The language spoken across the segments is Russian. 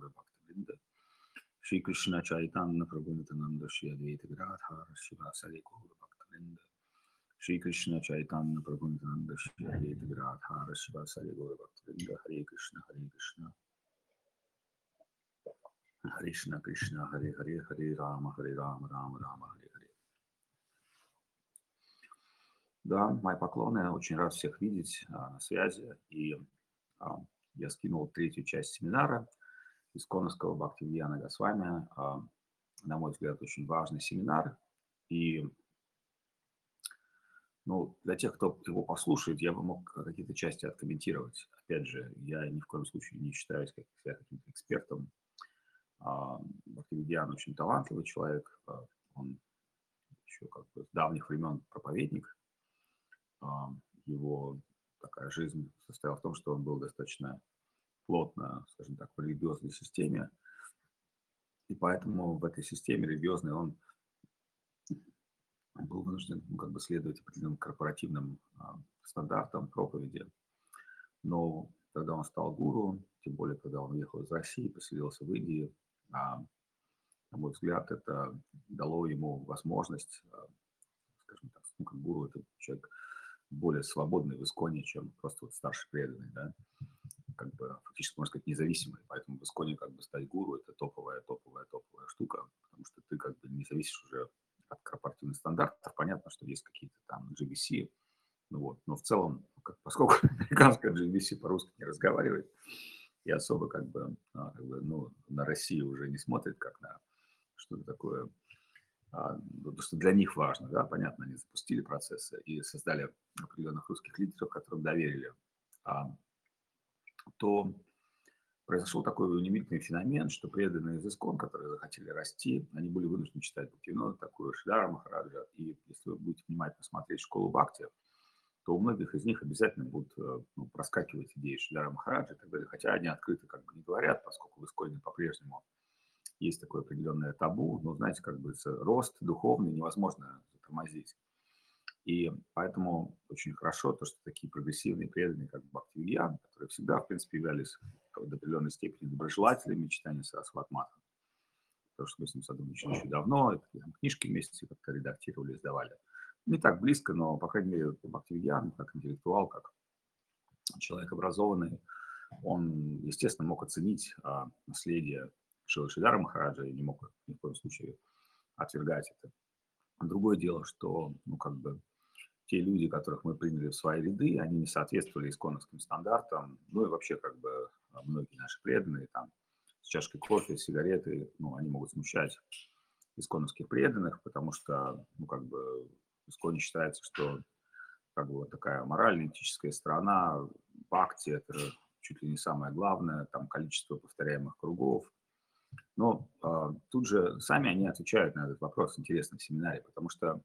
Gaura Bhaktivinoda Shri Krishna Chaitanya Prabhu Nityananda Shri Advaita Gadadhara Shivasari Gaura Bhaktivinoda Shri Krishna Chaitanya Prabhu Nityananda Shri Advaita Gadadhara Shivasari Gaura Bhaktivinoda Hare Krishna Krishna Krishna Hare Hare Hare Rama Rama Rama Hare Hare. Да, мои поклоны, очень рад всех видеть на связи. И я скинул третью часть семинара Исконовского Бхактивидьяна Госвами. На мой взгляд, очень важный семинар. И для тех, кто его послушает, я бы мог какие-то части откомментировать. Опять же, я ни в коем случае не считаюсь каким-то экспертом. Бхактивидьян очень талантливый человек. Он еще с давних времен проповедник. Его такая жизнь состояла в том, что он был достаточно плотно, скажем так, в религиозной системе. И поэтому в этой системе религиозной он был вынужден следовать определенным корпоративным стандартам проповеди. Но когда он стал гуру, тем более, когда он уехал из России, поселился в Индии, на мой взгляд, это дало ему возможность, скажем так, как гуру, это человек более свободный в Исконе, чем просто старший преданный, да, фактически, можно сказать, независимый. Поэтому в Исконе стать гуру – это топовая штука, потому что ты не зависишь уже от корпоративных стандартов. Понятно, что есть какие-то там GBC, но в целом, поскольку американская GBC по-русски не разговаривает и особо на Россию уже не смотрит, как на что-то такое, то, что для них важно, да, понятно, они запустили процессы и создали определенных русских лидеров, которым доверили, то произошел такой удивительный феномен, что преданные из Искон, которые захотели расти, они были вынуждены читать Бхактивинода, такую Шридхара Махараджа, и если вы будете внимательно смотреть школу Бхакти, то у многих из них обязательно будут проскакивать идеи Шридхара Махараджа и так далее, хотя они открыто не говорят, поскольку в Исконе по-прежнему есть такое определенное табу, но, знаете, рост духовный невозможно затормозить. И поэтому очень хорошо то, что такие прогрессивные преданные, как Бхактивидьян, которые всегда, в принципе, являлись до определенной степени доброжелателями читания Сарасвати Матхи. Потому что мы с ним сотрудничали еще давно, книжки вместе как-то редактировали, издавали. Не так близко, но, по крайней мере, Бхактивидьян, как интеллектуал, как человек образованный, он, естественно, мог оценить наследие Шридхара Махараджа и не мог ни в коем случае отвергать это. Другое дело, что, те люди, которых мы приняли в свои ряды, они не соответствовали исконовским стандартам. Ну и вообще, многие наши преданные, там, с чашкой кофе, сигареты, они могут смущать исконовских преданных, потому что, в Исконе считается, что, такая морально-этическая сторона бхакти – это чуть ли не самое главное, там, количество повторяемых кругов. Но тут же сами они отвечают на этот вопрос интересно в семинаре, потому что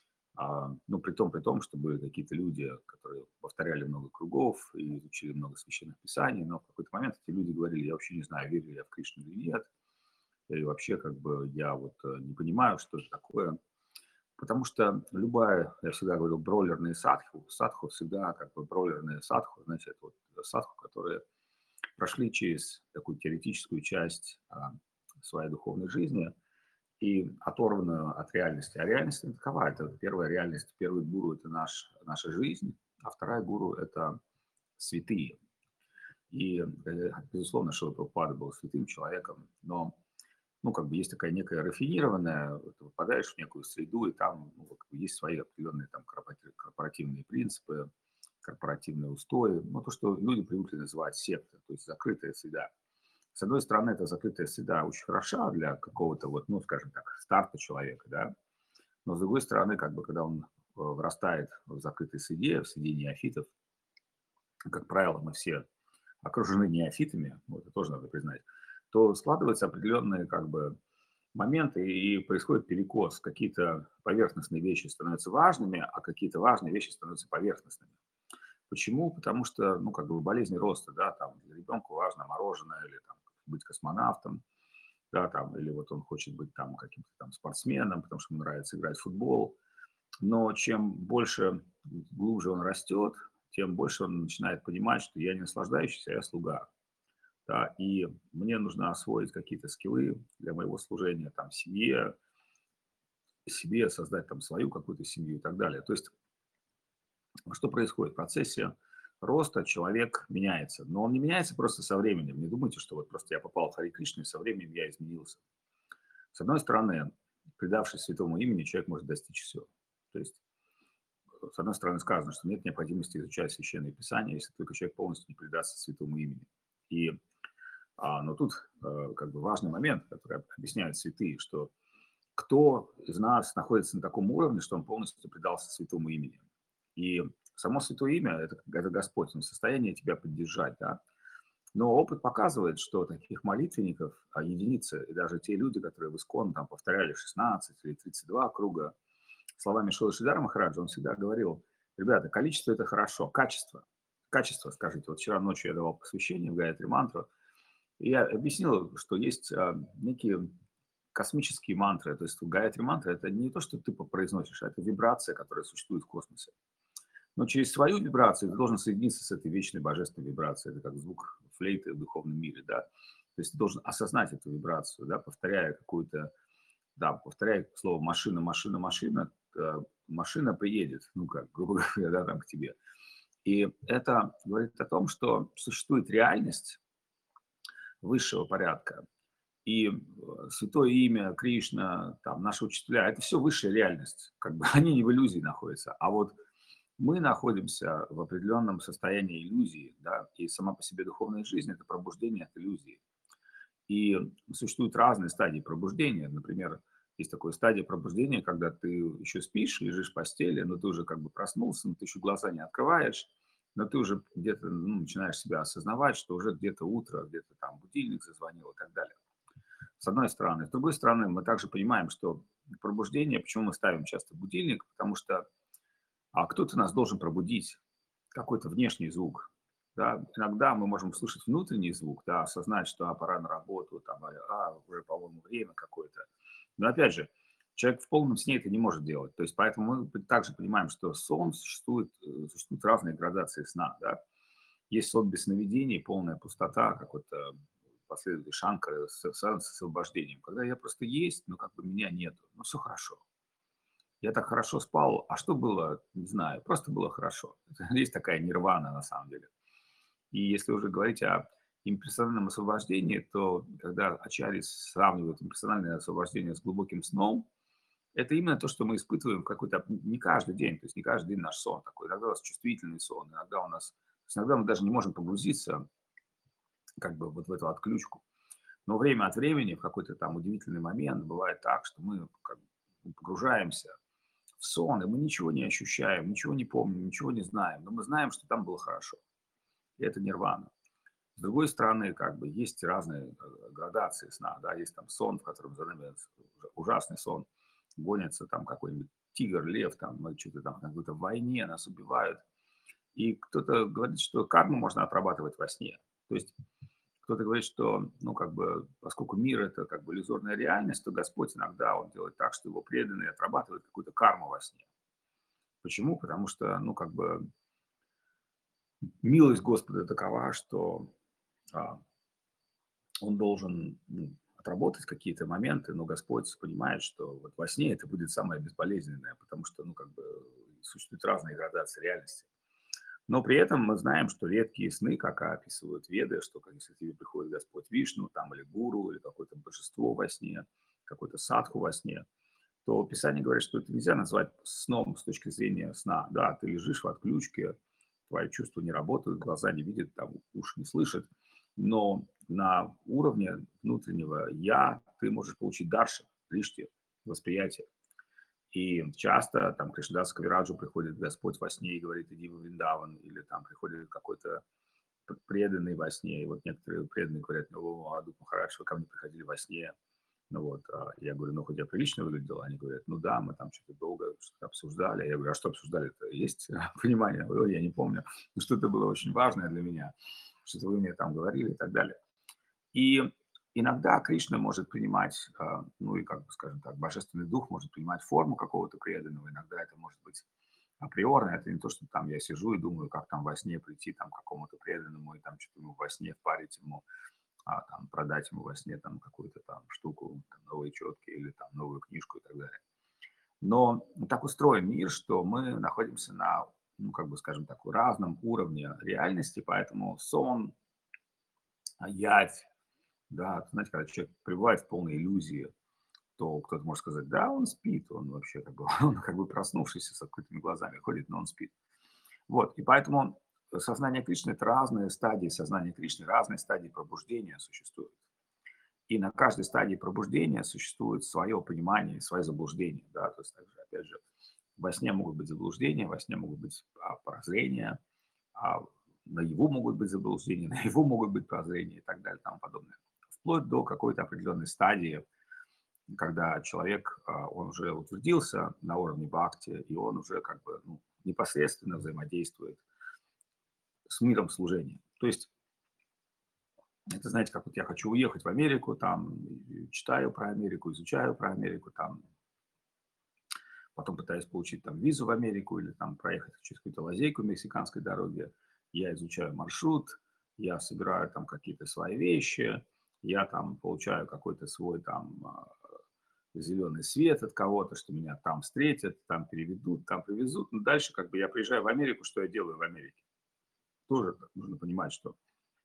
при том, что были какие-то люди, которые повторяли много кругов и изучили много священных писаний, но в какой-то момент эти люди говорили: я вообще не знаю, верю ли я в Кришну или нет, и вообще я не понимаю, что это такое. Потому что я всегда говорил, бройлерные садху всегда бройлерные садху, знаете, это садху, которые прошли через такую теоретическую часть своей духовной жизни, и оторванную от реальности. А реальность такова. Это первая реальность. Первый гуру – это наша жизнь, а вторая гуру – это святые. И, безусловно, Шрила Прабхупада был святым человеком, но есть такая некая рафинированная, ты попадаешь в некую среду, и там есть свои определенные там корпоративные принципы, корпоративные устои, то, что люди привыкли называть сектой, то есть закрытая среда. С одной стороны, эта закрытая среда очень хороша для какого-то скажем так, старта человека, да. Но с другой стороны, когда он вырастает в закрытой среде, в среде неофитов, как правило, мы все окружены неофитами, это тоже надо признать, то складываются определенные моменты и происходит перекос. Какие-то поверхностные вещи становятся важными, а какие-то важные вещи становятся поверхностными. Почему? Потому что, болезни роста, да, там для ребенка важно мороженое или там быть космонавтом, да, там, или он хочет быть там каким-то там спортсменом, потому что ему нравится играть в футбол. Но чем глубже он растет, тем больше он начинает понимать, что я не наслаждающийся, а я слуга. да, и мне нужно освоить какие-то скиллы для моего служения там семье, себе создать там свою какую-то семью и так далее. То есть что происходит? В процессе роста человек меняется, но он не меняется просто со временем. Не думайте, что вот просто я попал в Хари Кришну, и со временем я изменился. С одной стороны, предавшись святому имени, человек может достичь всего. То есть, с одной стороны, сказано, что нет необходимости изучать Священное Писание, если только человек полностью не предастся святому имени. И, но тут как бы важный момент, который объясняют святые, что кто из нас находится на таком уровне, что он полностью предался святому имени. И само святое имя – это Господь, он в состоянии тебя поддержать, да. Но опыт показывает, что таких молитвенников единицы, и даже те люди, которые в Искон там повторяли 16 или 32 круга, словами Шилы Шидара Махараджа, он всегда говорил: ребята, количество – это хорошо, качество, скажите. Вот вчера ночью я давал посвящение в Гаятри мантру, и я объяснил, что есть некие космические мантры. То есть Гаятри мантра – это не то, что ты произносишь, а это вибрация, которая существует в космосе. Но через свою вибрацию ты должен соединиться с этой вечной божественной вибрацией. Это как звук флейты в духовном мире, да. То есть ты должен осознать эту вибрацию, да, повторяя какую-то, да, повторяя слово машина, машина, машина, машина приедет, ну как, грубо говоря, да, там к тебе. И это говорит о том, что существует реальность высшего порядка. И святое имя, Кришна, там, наши учителя – это все высшая реальность. Как бы они не в иллюзии находятся. А вот мы находимся в определенном состоянии иллюзии, да, и сама по себе духовная жизнь – это пробуждение от иллюзии. И существуют разные стадии пробуждения. Например, есть такая стадия пробуждения, когда ты еще спишь, лежишь в постели, но ты уже как бы проснулся, но ты еще глаза не открываешь, но ты уже где-то начинаешь себя осознавать, что уже где-то утро, где-то там будильник зазвонил и так далее. С одной стороны. С другой стороны, мы также понимаем, что пробуждение, почему мы ставим часто будильник, потому что кто-то нас должен пробудить, какой-то внешний звук. Да. Иногда мы можем услышать внутренний звук, да, осознать, что пора на работу, там, уже, по-моему, время какое-то. Но опять же, человек в полном сне это не может делать. То есть поэтому мы также понимаем, что сон существуют разные градации сна. Да. Есть сон без сновидений, полная пустота, как вот последователь Шанкары с освобождением. Когда я просто есть, но как бы меня нету, но все хорошо. Я так хорошо спал, а что было, не знаю, просто было хорошо. Есть такая нирвана на самом деле. И если уже говорить о имперсональном освобождении, то когда ачарьи сравнивают имперсональное освобождение с глубоким сном, это именно то, что мы испытываем в какой-то, не каждый день, то есть не каждый день наш сон такой. Иногда у нас чувствительный сон, иногда у нас, то есть иногда мы даже не можем погрузиться как бы вот в эту отключку. Но время от времени, в какой-то там удивительный момент, бывает так, что мы как бы погружаемся в сон, и мы ничего не ощущаем, ничего не помним, ничего не знаем, но мы знаем, что там было хорошо. И это нирвана. С другой стороны, как бы есть разные градации сна, да, есть там сон, в котором за нами ужасный сон, гонится там какой-нибудь тигр, лев, там, мы что-то там на какой-то войне, нас убивают. И кто-то говорит, что карму можно отрабатывать во сне. То есть кто-то говорит, что, ну, как бы, поскольку мир – это как бы иллюзорная реальность, то Господь иногда он делает так, что его преданные отрабатывают какую-то карму во сне. Почему? Потому что, ну, как бы, милость Господа такова, что а, он должен отработать какие-то моменты, но Господь понимает, что вот во сне это будет самое безболезненное, потому что, ну, как бы, существуют разные градации реальности. Но при этом мы знаем, что редкие сны, как описывают Веды, что если к тебе приходит Господь Вишну, там, или гуру, или какое-то божество во сне, какой-то садху во сне, то Писание говорит, что это нельзя назвать сном с точки зрения сна. Да, ты лежишь в отключке, твои чувства не работают, глаза не видят, там, уши не слышат, но на уровне внутреннего «я» ты можешь получить дарши, лишнее восприятие. И часто там Кришнадас Кавираджу приходит Господь во сне и говорит, иди в Вриндаван, или там приходит какой-то преданный во сне, и вот некоторые преданные говорят, ну, Адук Махарадж, вы ко мне приходили во сне, ну вот, я говорю, ну, хоть я прилично выглядел, они говорят, ну да, мы там что-то долго что-то обсуждали, я говорю, а что обсуждали-то, есть понимание? Ой, я не помню, но что-то было очень важное для меня, что-то вы мне там говорили и так далее. И иногда Кришна может принимать, ну и, как бы, скажем так, божественный дух может принимать форму какого-то преданного, иногда это может быть априорно, это не то, что там я сижу и думаю, как там во сне прийти там к какому-то преданному и там что-то ему во сне впарить ему. там, продать ему во сне там какую-то там штуку, там, новые четки или там новую книжку и так далее. Но так устроен мир, что мы находимся на, ну, как бы, скажем так, разном уровне реальности, поэтому сон, явь, да, знаете, когда человек пребывает в полной иллюзии, то кто-то может сказать, да, он спит, он вообще как бы, он как бы проснувшийся с открытыми глазами ходит, но он спит. Вот, и поэтому сознание Кришны – это разные стадии сознания Кришны, разные стадии пробуждения существуют. И на каждой стадии пробуждения существует свое понимание, свои заблуждения. Да? То есть, также, опять же, во сне могут быть заблуждения, во сне могут быть прозрения, а наяву могут быть заблуждения, наяву могут быть прозрения и так далее и тому подобное. Вплоть до какой-то определенной стадии, когда человек, он уже утвердился на уровне бхакти, и он уже как бы непосредственно взаимодействует с миром служения. То есть это, знаете, как вот я хочу уехать в Америку, там читаю про Америку, изучаю про Америку, там потом пытаюсь получить там визу в Америку или там проехать через какую-то лазейку мексиканской дороги. Я изучаю маршрут, я собираю там какие-то свои вещи, я там получаю какой-то свой там зеленый свет от кого-то, что меня там встретят, там переведут, там привезут. Но дальше как бы я приезжаю в Америку, что я делаю в Америке? Тоже нужно понимать, что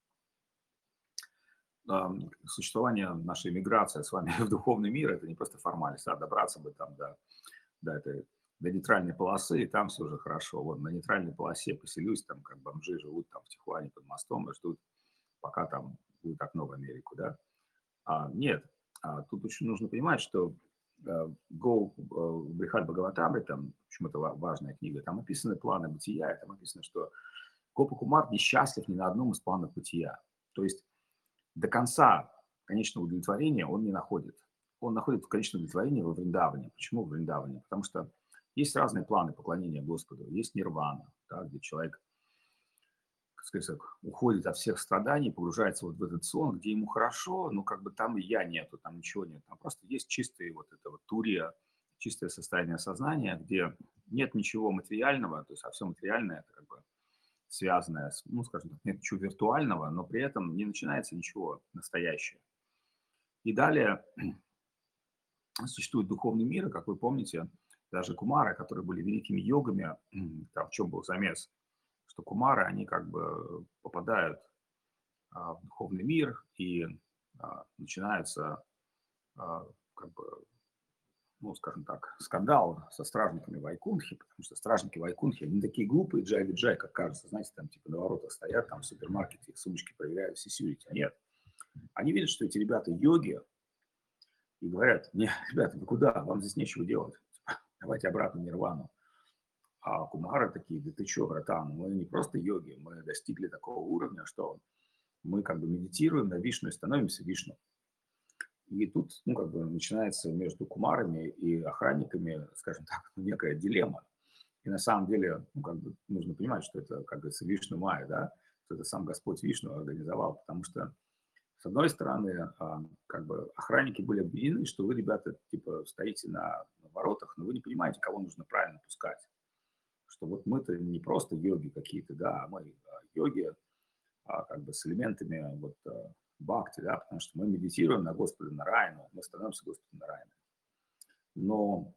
существование нашей миграции с вами в духовный мир – это не просто формальность, а добраться бы там до этой до нейтральной полосы, и там все уже хорошо. Вот на нейтральной полосе поселюсь, там как бомжи живут там в Тихуане под мостом и ждут, пока там будет окно в Америку, да. Нет, тут очень нужно понимать, что Go Брихат Бхагаватамры, там, почему это важная книга, там описаны планы бытия, там описано, что Гопа Кумар несчастлив ни на одном из планов бытия. То есть до конца конечного удовлетворения он не находит. Он находит конечное удовлетворение во Вриндаване. Почему в Вриндаване? Потому что есть разные планы поклонения Господу. Есть нирвана, да, где человек, как сказать, уходит от всех страданий, погружается вот в этот сон, где ему хорошо, но как бы там и я нету, там ничего нет. Там просто есть чистые вот это вот турия, чистое состояние сознания, где нет ничего материального, то есть а все материальное это как бы связанное с, ну, скажем так, нет ничего виртуального, но при этом не начинается ничего настоящего. И далее существует духовный мир, и, как вы помните, даже кумары, которые были великими йогами, там в чем был замес, что кумары, они как бы попадают в духовный мир, и начинается как бы, ну, скажем так, скандал со стражниками Вайкунхи, потому что стражники Вайкунхи, они такие глупые, джай-виджай, как кажется, знаете, там типа на воротах стоят, там в супермаркете, сумочки проверяют, сисюрити. Нет. Они видят, что эти ребята йоги, и говорят, не, ребята, вы куда, вам здесь нечего делать, давайте обратно в нирвану. А кумары такие, да ты что, братан, мы не просто йоги, мы достигли такого уровня, что мы как бы медитируем на Вишну и становимся Вишну. И тут, ну, как бы начинается между кумарами и охранниками, скажем так, некая дилемма. И на самом деле, ну, как бы нужно понимать, что это, как говорится, Вишну Майя, да, что это сам Господь Вишну организовал, потому что, с одной стороны, как бы охранники были обвинены, что вы, ребята, типа, стоите на воротах, но вы не понимаете, кого нужно правильно пускать. Что вот мы-то не просто йоги какие-то, да, а мы йоги, как бы с элементами вот бхакти, да, потому что мы медитируем на Господа Нараяну, мы становимся Господом Нараяном. Но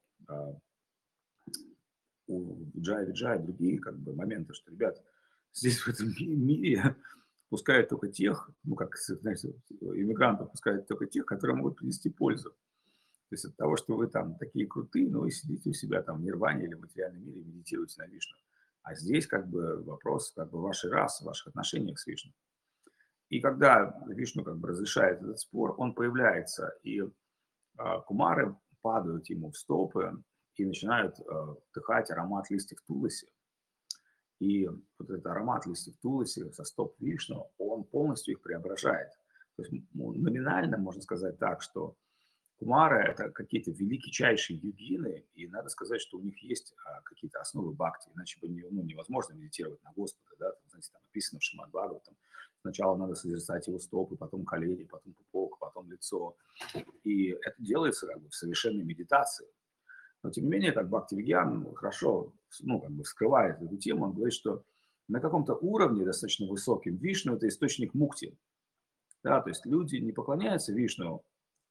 у Джая Виджая другие как бы моменты, что, ребят, здесь в этом мире пускают только тех, ну, как, знаете, иммигрантов пускают только тех, которые могут принести пользу. То есть от того, что вы там такие крутые, но вы сидите у себя там в нирване или в материальном мире и медитируете на Вишну. А здесь как бы вопрос как бы вашей расы, ваших отношений с Вишну. И когда Вишну как бы разрешает этот спор, он появляется, и кумары падают ему в стопы и начинают вдыхать аромат листьев туласи. И вот этот аромат листьев туласи со стоп Вишну, он полностью их преображает. То есть номинально можно сказать так, что кумары – это какие-то величайшие йогины, и надо сказать, что у них есть какие-то основы бхакти, иначе бы невозможно медитировать на Господа. Да? Там, знаете, там написано в Шримад Бхагаватам, сначала надо созерцать его стопы, потом колени, потом пупок, потом лицо. И это делается как бы в совершенной медитации. Но тем не менее, как Бхактивигьян хорошо, ну, как бы вскрывает эту тему, он говорит, что на каком-то уровне достаточно высоким Вишну – это источник мукти. Да, то есть люди не поклоняются Вишну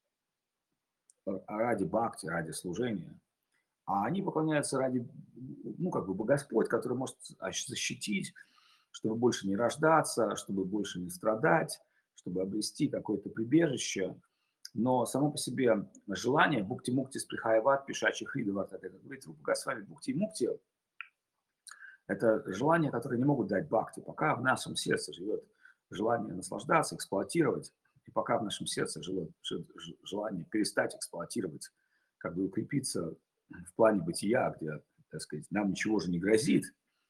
ради бхакти, ради служения, а они поклоняются ради, ну, как бы Господь, который может защитить, чтобы больше не рождаться, чтобы больше не страдать, чтобы обрести какое-то прибежище. Но само по себе желание букти-мукти сприхаеват, пишачий хридават, это говорит Рупа Госвами, букти-мукти, это желания, которые не могут дать бхакти. Пока в нашем сердце живет желание наслаждаться, эксплуатировать, и пока в нашем сердце живет желание перестать эксплуатировать, как бы укрепиться в плане бытия, где, так сказать, нам ничего же не грозит,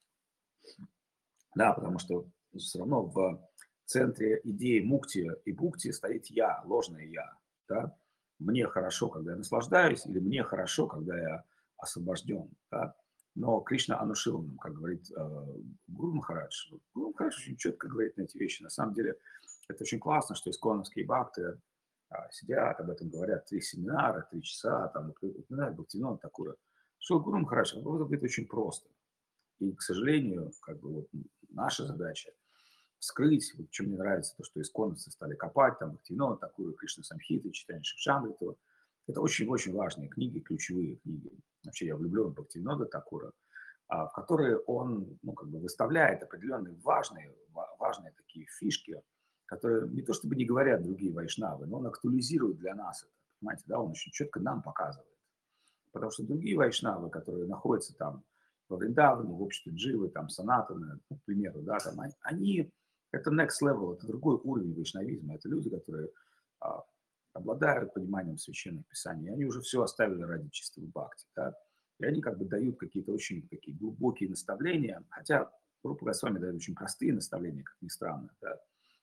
да, потому что все равно в центре идеи мукти и бхукти стоит я, ложное я, да. Мне хорошо, когда я наслаждаюсь, или мне хорошо, когда я освобожден, да. Но Кришна Анушиланам, как говорит Гуру Махарадж, Гуру Махарадж очень четко говорит на эти вещи. На самом деле это очень классно, что исконовские бхакты сидят, об этом говорят 3 семинара, 3 часа, там, упоминают Бхактивинода Такура. Что Гуру Махарадж, это говорит очень просто. И, к сожалению, как бы вот наша задача вскрыть, вот чем мне нравится, то, что исконцы стали копать, там, Бхактивинода Такура, Кришна Самхиты, читание Шившамриту. Это очень-очень важные книги, ключевые книги. Вообще я влюблен в Бхактивинода Такура, в которые он, ну, как бы выставляет определенные важные такие фишки, которые не то чтобы не говорят другие вайшнавы, но он актуализирует для нас это. Понимаете, да, он очень четко нам показывает. Потому что другие вайшнавы, которые находятся там во Вриндаване, в обществе Дживы, там, Санатана, ну, к примеру, да, там, они, это next level, это другой уровень вайшнавизма. Это люди, которые а, обладают пониманием священных писаний. Они уже все оставили ради чистого бхакти, да. И они как бы дают какие-то очень такие глубокие наставления, хотя Рупа Госвами дает очень простые наставления, как ни странно, да.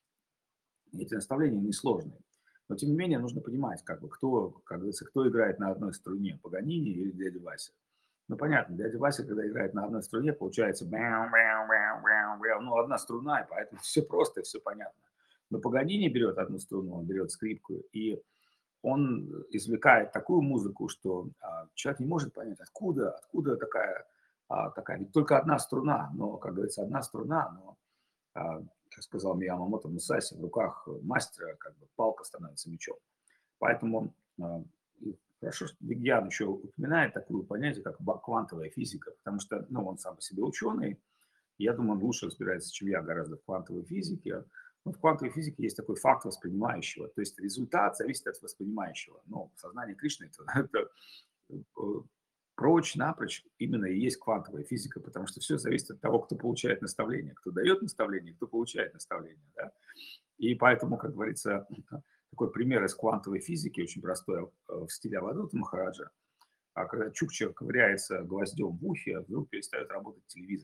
И эти наставления несложные. Но тем не менее нужно понимать, как бы, кто, как говорится, кто играет на одной струне, Паганини или дядя Вася. Ну, понятно, дядя Вася, когда играет на одной струне, получается ну, одна струна, и поэтому все просто и все понятно. Но Паганини берет одну струну, он берет скрипку, и он извлекает такую музыку, что человек не может понять, откуда такая, ведь только одна струна, но, как говорится, одна струна, но как сказал Миямамото Мусаси, в руках мастера как бы палка становится мечом. Поэтому хорошо, что Вигьян еще упоминает такое понятие, как квантовая физика, потому что, ну, он сам по себе ученый, я думаю, он лучше разбирается, чем я, гораздо в квантовой физике. Но в квантовой физике есть такой факт воспринимающего, то есть результат зависит от воспринимающего. Но сознание Кришны это напрочь именно и есть квантовая физика, потому что все зависит от того, кто получает наставление, кто дает наставление, кто получает наставление. Да? И поэтому, как говорится, такой пример из квантовой физики, очень простой, в стиле Авадута Махараджа, когда Чукча ковыряется гвоздем в ухе, вдруг перестает работать телевизор.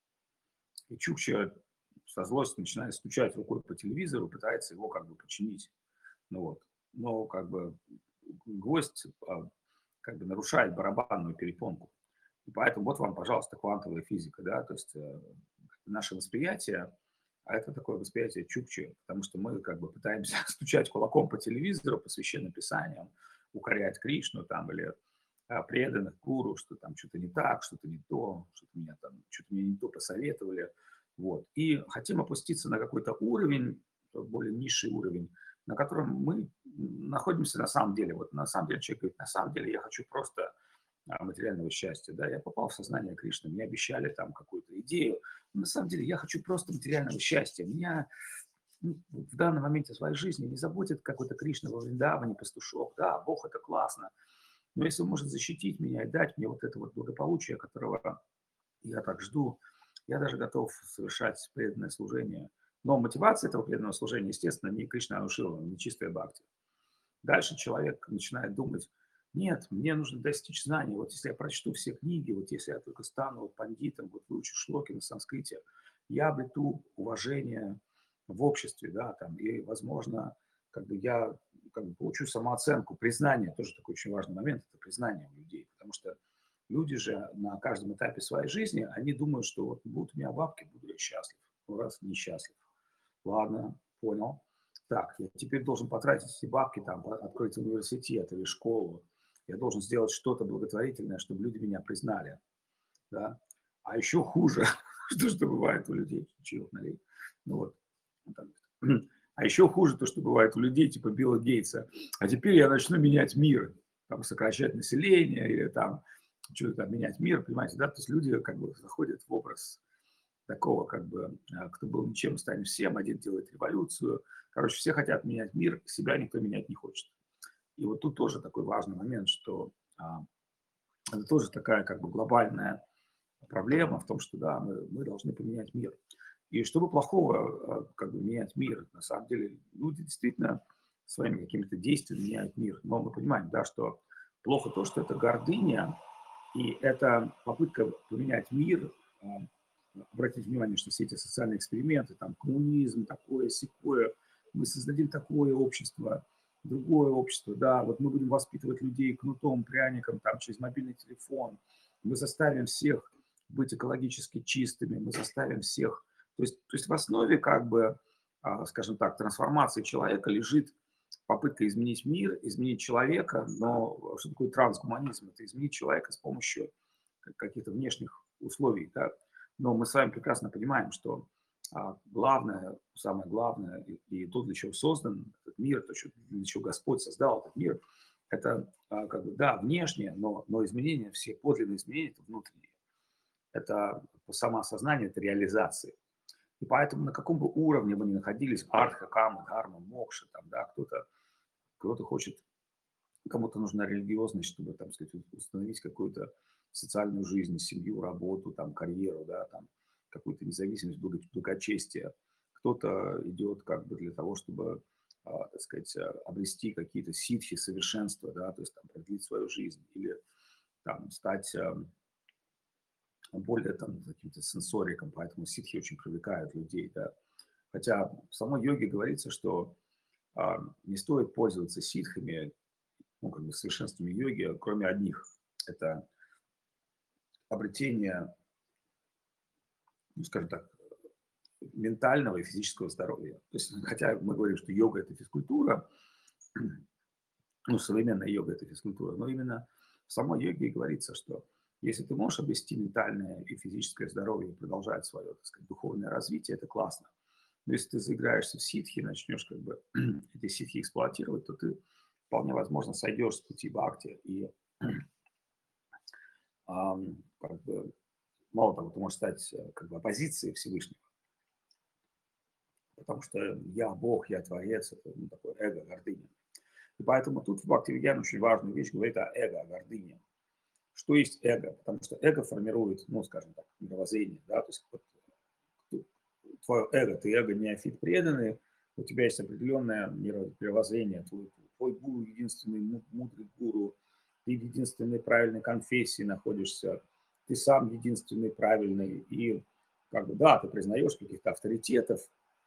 И Чукча со злостью начинает стучать рукой по телевизору, пытается его как бы починить. Ну вот. Но как бы гвоздь как бы нарушает барабанную перепонку. И поэтому вот вам, пожалуйста, квантовая физика, да, то есть наше восприятие, а это такое восприятие чукчи, потому что мы как бы пытаемся стучать кулаком по телевизору, по священным писаниям, укорять Кришну там или преданных гуру, что там что-то не так, что-то не то, что-то мне не то посоветовали. Вот. И хотим опуститься на какой-то уровень, более низший уровень, на котором мы находимся на самом деле. Вот на самом деле человек говорит, на самом деле я хочу просто материального счастья. Да, я попал в сознание Кришны, мне обещали там какую-то идею. Но на самом деле я хочу просто материального счастья. Меня в данном моменте своей жизни не заботит какой-то Кришна во Вриндаване, пастушок. Да, Бог это классно. Но если он может защитить меня и дать мне вот это вот благополучие, которого я так жду, я даже готов совершать преданное служение. Но мотивация этого преданного служения, естественно, не Кришна Анушила, не чистая бхакти. Дальше человек начинает думать, нет, мне нужно достичь знаний. Вот если я прочту все книги, вот если я только стану вот пандитом, вот выучу шлоки на санскрите, я обрету уважение в обществе, да, там, и, возможно, как бы я как бы получу самооценку, признание, тоже такой очень важный момент, это признание у людей, потому что люди же на каждом этапе своей жизни, они думают, что вот будут у меня бабки, буду я счастлив. Ну, раз несчастлив. Ладно, понял. Так, я теперь должен потратить эти бабки, там, открыть университет или школу. Я должен сделать что-то благотворительное, чтобы люди меня признали. Да? А еще хуже, что бывает у людей, чаек налей. Ну вот. А еще хуже то, что бывает у людей типа Билла Гейтса. А теперь я начну менять мир, там, сокращать население или там что-то там менять мир, понимаете, да? То есть люди как бы заходят в образ такого как бы, кто был ничем, станет всем, один делает революцию. Короче, все хотят менять мир, себя никто менять не хочет. И вот тут тоже такой важный момент, что это тоже такая как бы глобальная проблема в том, что да, мы должны поменять мир. И чтобы плохого как бы менять мир, на самом деле люди действительно своими какими-то действиями меняют мир. Но мы понимаем, да, что плохо то, что это гордыня, и это попытка поменять мир. Обратите внимание, что все эти социальные эксперименты, там коммунизм, такое, сякое, мы создадим такое общество, другое общество, да, вот мы будем воспитывать людей кнутом, пряником, там, через мобильный телефон, мы заставим всех быть экологически чистыми, мы заставим всех, то есть в основе как бы, скажем так, трансформации человека лежит попытка изменить мир, изменить человека, но что такое трансгуманизм? Это изменить человека с помощью каких-то внешних условий, да? Но мы с вами прекрасно понимаем, что главное, самое главное, и то, для чего создан этот мир, то, для чего Господь создал этот мир, это как бы, да, внешнее, но изменения, все подлинные изменения, это внутренние. Это самоосознание, это реализация. И поэтому на каком бы уровне вы ни находились, артха, кама, дхарма, мокша, там, да, кто-то хочет, кому-то нужна религиозность, чтобы, там, сказать, установить какую-то социальную жизнь, семью, работу, там, карьеру, да, там, какую-то независимость, благочестие. Кто-то идет как бы для того, чтобы, так сказать, обрести какие-то ситхи, совершенства, да, то есть там продлить свою жизнь или там стать более там каким-то сенсориком, поэтому ситхи очень привлекают людей, да. Хотя в самой йоге говорится, что не стоит пользоваться ситхами, ну, как бы совершенствами йоги, кроме одних. Это обретение, ну, скажем так, ментального и физического здоровья. То есть, хотя мы говорим, что йога – это физкультура, ну, современная йога – это физкультура, но именно в самой йоге говорится, что если ты можешь обрести ментальное и физическое здоровье и продолжать свое, так сказать, духовное развитие, это классно. Но если ты заиграешься в ситхи, начнешь как бы эти ситхи эксплуатировать, то ты вполне возможно сойдешь с пути бхакти и как бы, мало того, ты можешь стать как бы оппозицией Всевышнего, потому что я Бог, я Творец, это ну, такое эго, гордыня. И поэтому тут в Бхактивиджане очень важную вещь говорит о эго, о гордыне. Что есть эго? Потому что эго формирует, ну, скажем так, мировоззрение, да, то есть вот, твое эго, ты эго неофит преданный, у тебя есть определенное мировоззрение, твой гуру, единственный мудрый гуру, ты в единственной правильной конфессии находишься, ты сам единственный правильный, и как бы, да, ты признаешь каких-то авторитетов,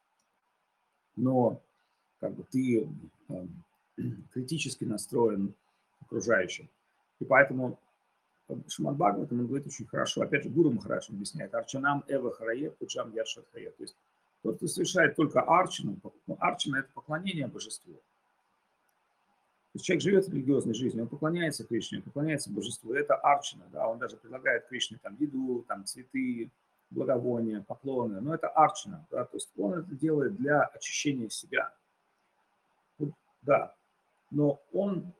но как бы ты критически настроен к окружающим. И поэтому Шримад Бхагаватам, он говорит очень хорошо, опять же, Гуру Махарадж объясняет, арчанам эва харае, пуджам яршат хае. То есть тот, кто совершает только арчану, ну, арчана – это поклонение божеству. То есть человек живет религиозной жизнью, он поклоняется Кришне, он поклоняется божеству, это арчана, да, он даже предлагает Кришне там еду, там цветы, благовония, поклоны, но это арчана, да, то есть он это делает для очищения себя. Да, но он,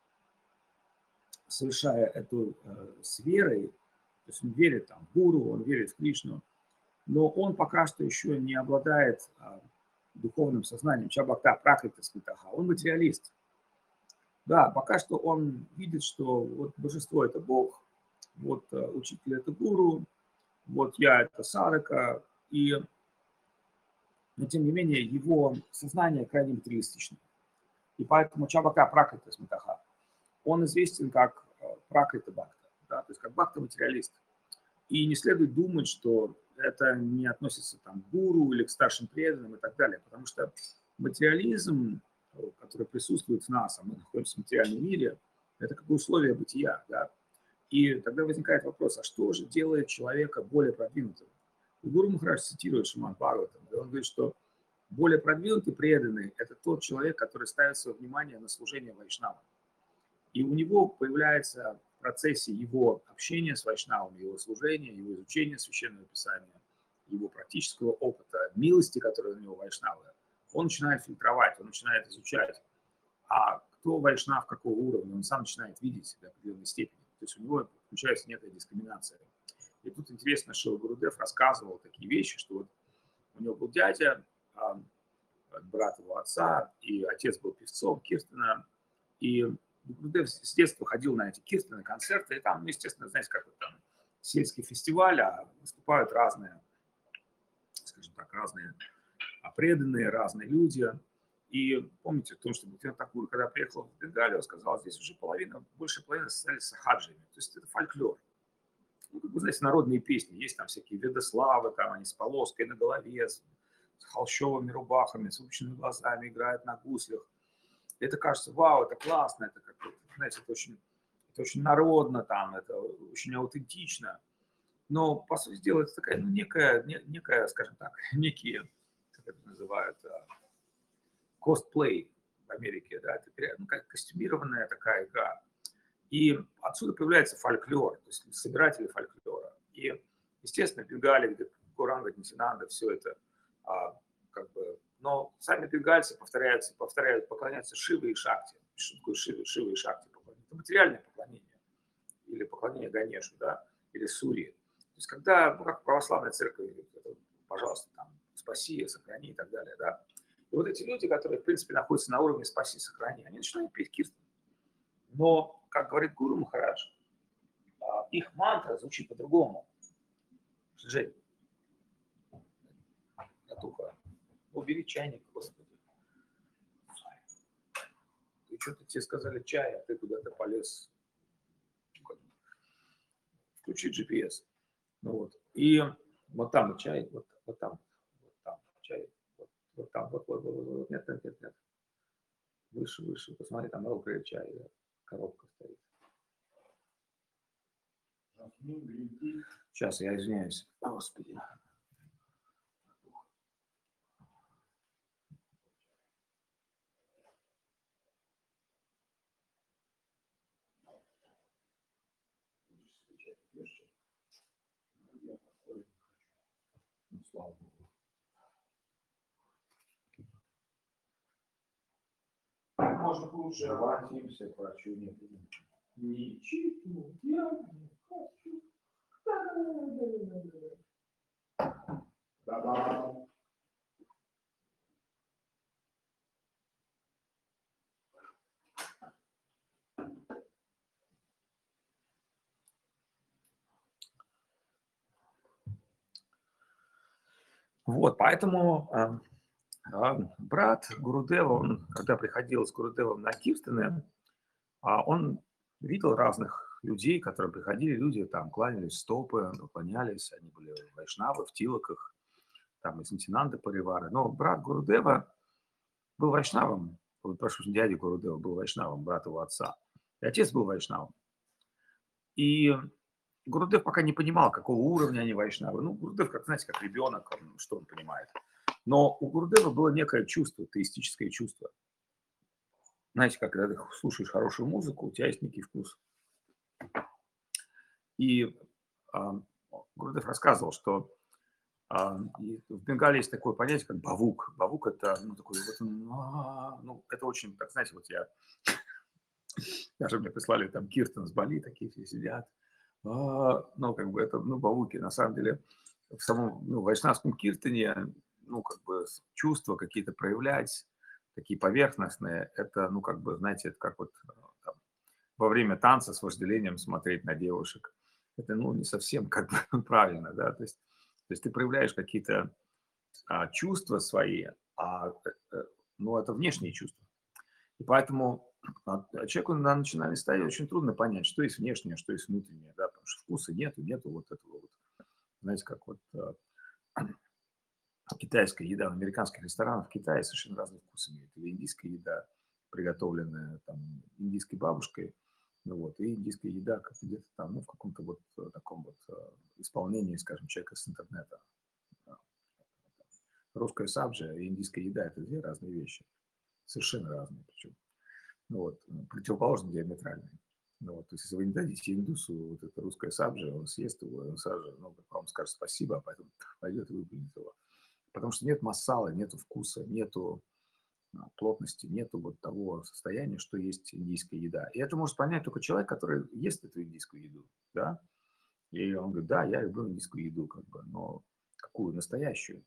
совершая эту с верой, то есть он верит там, в гуру, он верит в Кришну, но он пока что еще не обладает духовным сознанием. Чабакта пракрита смитаха. Он материалист. Да, пока что он видит, что вот божество – это Бог, вот учитель – это гуру, вот я – это садака, но тем не менее его сознание крайне материалистично. И поэтому Чабака пракрита смитаха. Он известен как пракрита бхакта, да, то есть как бхакта-материалист. И не следует думать, что это не относится там, к гуру или к старшим преданным и так далее, потому что материализм, который присутствует в нас, а мы находимся в материальном мире, это как бы условие бытия. Да? И тогда возникает вопрос, а что же делает человека более продвинутым? И Гуру Махарадж цитирует Шримад Бхагаватам, и он говорит, что более продвинутый преданный – это тот человек, который ставит свое внимание на служение вайшнавам. И у него появляется в процессе его общения с вайшнавами, его служения, его изучения священного писания, его практического опыта, милости, которые у него вайшнавы он начинает фильтровать, он начинает изучать, а кто вайшнав какого уровня, он сам начинает видеть до определенной степени. То есть у него включается некая дискриминация. И тут интересно, что Гурудев рассказывал такие вещи, что вот у него был дядя, брат его отца, и отец был певцом Киртона, и Гурудев с детства ходил на эти Киртоны, концерты, и там, естественно, знаете, как вот там сельский фестиваль, а выступают разные, скажем так, разные преданные, разные люди. И помните, в том, что Бхактивинод Такур, когда приехал в Бенгалию, сказал, здесь уже половина, больше половины состоялись сахаджами. То есть это фольклор. Ну, как вы знаете, народные песни. Есть там всякие Ведославы, там они с полоской на голове, с холщовыми рубахами, с выпученными глазами, играют на гуслях. Это кажется, вау, это классно, это как, знаете, это очень народно там, это очень аутентично. Но, по сути дела, это такая, ну, некая, скажем так, некие, как это называют, косплей в Америке, да, это ну, как костюмированная такая игра. И отсюда появляется фольклор, то есть собиратели фольклора. И, естественно, Бенгалия, где Гуранга, Нитянанда, все это как бы... Но сами бенгальцы повторяют, поклоняются Шиве и Шакти. Что такое Шиве и Шакти поклонение? Это материальное поклонение. Или поклонение Ганешу, да, или Сурье. То есть когда, ну, как православная церковь, это, пожалуйста, там, спаси, сохрани и так далее, да. И вот эти люди, которые, в принципе, находятся на уровне спаси, сохрани, они начинают петь киртан. Но, как говорит Гуру Махарадж, их мантра звучит по-другому. Жень, Натуха, убери чайник, Господи. И что-то тебе сказали чай, а ты куда-то полез. Включи GPS. Ну вот. И вот там чай, вот там чай, вот там, вот, нет. Выше, посмотри, там мокрый чай, да. Коробка стоит. Сейчас, я извиняюсь. Господи. Ну, слава Богу. Можно лучше обратимся к врачу. Ничего, я не хочу. Да-да. Вот, поэтому брат Гурудева, он, когда приходил с Гурудевом на Киртаны, он видел разных людей, которые приходили, люди там кланялись в стопы, поклонялись, они были вайшнавы в тилоках, там из Нитянанды Паривары. Но брат Гурудева был вайшнавом, прошу, дядя Гурудева был вайшнавом, брат его отца. И отец был вайшнавом. И Гурудев пока не понимал, какого уровня они вайшнавы. Ну, Гурудев, как, знаете, как ребенок, что он понимает. Но у Гурудева было некое чувство, теистическое чувство. Знаете, как когда ты слушаешь хорошую музыку, у тебя есть некий вкус. И Гурудев рассказывал, что в Бенгалии есть такое понятие, как бавук. Бавук – это, ну, такой вот, ну, это очень, так, знаете, вот я, даже мне прислали там Киртан с Бали, такие все сидят. Ну, как бы это, ну, бавуки. На самом деле, в самом, ну, вайшнавском Киртане, ну, как бы чувства какие-то проявлять, такие поверхностные, это, ну, как бы, знаете, это как вот там, во время танца с вожделением смотреть на девушек. Это, ну, не совсем как бы правильно, да, то есть ты проявляешь какие-то чувства свои, ну, это внешние чувства. И поэтому человеку на начинальной стадии очень трудно понять, что есть внешнее, что есть внутреннее, да, потому что вкуса нету вот этого вот, знаете, как вот китайская еда в американских ресторанах в Китае совершенно разные вкусы имеет. Или индийская еда, приготовленная там индийской бабушкой, ну вот, и индийская еда как где-то там, ну, в каком-то вот таком вот исполнении, скажем, человека с интернета. Русская сабжа и индийская еда – это две разные вещи, совершенно разные причем. Ну вот, противоположно диаметральные. Ну вот, то есть, если вы не дадите индусу вот это русское сабжа, он съест его, он сразу, ну, вам скажет спасибо, а потом пойдет и выплюнет его. Потому что нет массала, нету вкуса, нету плотности, нету вот того состояния, что есть индийская еда. И это может понять только человек, который ест эту индийскую еду, да. И он говорит, да, я люблю индийскую еду, как бы, но какую? Настоящую.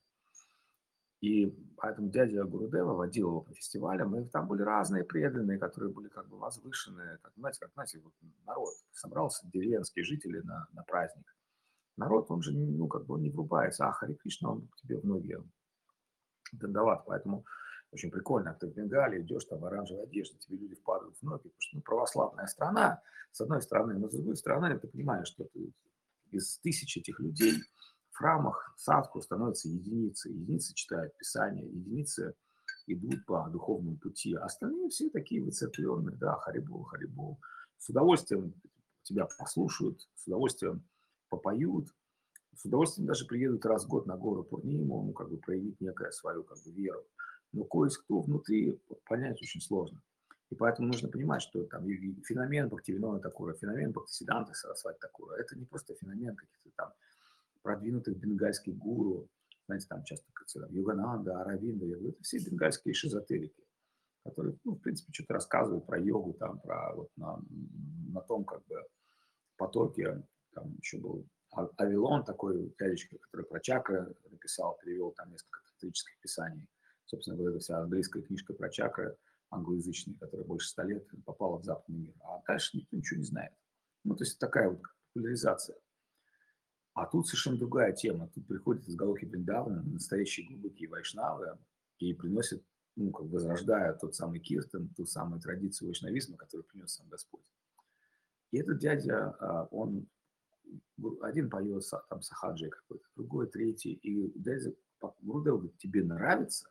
И поэтому дядя Гурудева водил его по фестивалям, и там были разные преданные, которые были как бы возвышенные, как знаете, вот народ собрался, деревенские жители на праздник. Народ, он же, ну, как бы он не врубается, Харе Кришна, он тебе в ноги дандават, поэтому очень прикольно, ты в Бенгалии идешь там в оранжевой одежде, тебе люди впадают в ноги, потому что ну, православная страна, с одной стороны, но с другой стороны, ты понимаешь, что ты из тысяч этих людей в храмах садху становятся единицы. Единицы читают Писание, единицы идут по духовному пути. А остальные все такие выцепленные, да, харибол, харибол. С удовольствием тебя послушают, с удовольствием попоют, с удовольствием даже приедут раз в год на гору Пурниму, ну, как бы проявить некое свою как бы веру. Но кое-кто внутри понять очень сложно. И поэтому нужно понимать, что там и феномен Бхактивинода Такура, феномен Бхактисиданты Сарасвати Такура, это не просто феномен каких-то там продвинутых бенгальских гуру, знаете, там часто как Йогананда, Аравинда, это все бенгальские шизотерики, которые, ну, в принципе, что-то рассказывают про йогу, там, про вот на том, как бы, потоке, там еще был Авилон такой дядечка, который про чакры написал, перевел там несколько тантрических писаний. Собственно, вот эта вся английская книжка про чакры англоязычные, которая больше 100 лет попала в западный мир. А дальше никто ничего не знает. Ну, то есть такая вот популяризация. А тут совершенно другая тема. Тут приходят из Галохи Бриндавана настоящие глубокие вайшнавы и приносят, ну, как бы возрождая тот самый киртан, ту самую традицию вайшнавизма, которую принес сам Господь. И этот дядя, он один поет там сахаджи какой-то, другой, третий. И дядя Гурудев говорит, тебе нравится?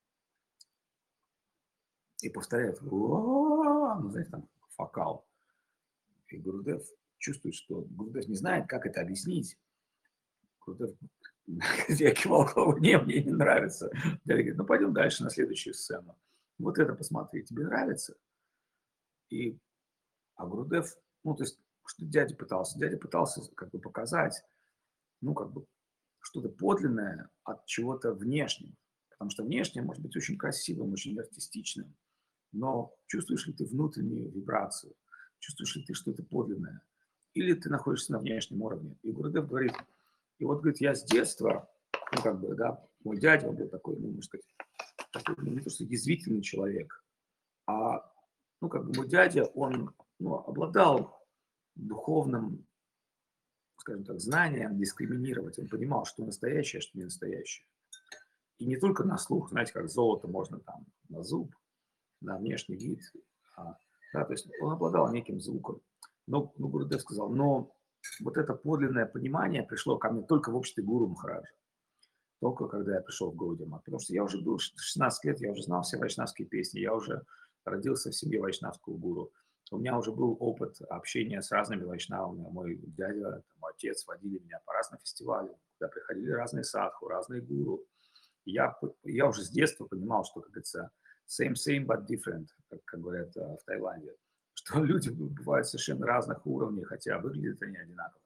И повторяет, ну, знаете, там фокал. И Гурудев чувствует, что Гурудев не знает, как это объяснить. Гурудев, я кивал головой, не, мне не нравится. Дядя говорит, ну, пойдем дальше на следующую сцену. Вот это посмотри, тебе нравится? И, Гурудев, ну, то есть, что дядя пытался? Дядя пытался как бы показать, ну, как бы что-то подлинное от чего-то внешнего. Потому что внешнее может быть очень красивым, очень артистичным, но чувствуешь ли ты внутреннюю вибрацию, чувствуешь ли ты что-то подлинное, или ты находишься на внешнем уровне. И Гурудев говорит, и вот, говорит, я с детства, ну, как бы, да, мой дядя, он был такой, ну, можно сказать, такой, ну, не то, что язвительный человек, а, ну, как бы мой дядя, он, ну, обладал духовным, скажем так, знанием дискриминировать. Он понимал, что настоящее, а что не настоящее. И не только на слух, знаете, как золото можно там на зуб, на внешний вид. Да, то есть он обладал неким звуком. Но, ну, Гурудев сказал, но вот это подлинное понимание пришло ко мне только в обществе Гуру Махараджа. Только когда я пришел в Гаудиамат. Потому что я уже был 16 лет, я уже знал все вайшнавские песни, я уже родился в семье вайшнавского гуру. У меня уже был опыт общения с разными вайшнавами. Мой дядя, мой отец водили меня по разным фестивалям, куда приходили разные садху, разные гуру. Я уже с детства понимал, что, как говорится, same, but different, как говорят в Таиланде, что люди бывают совершенно разных уровней, хотя выглядят они одинаково.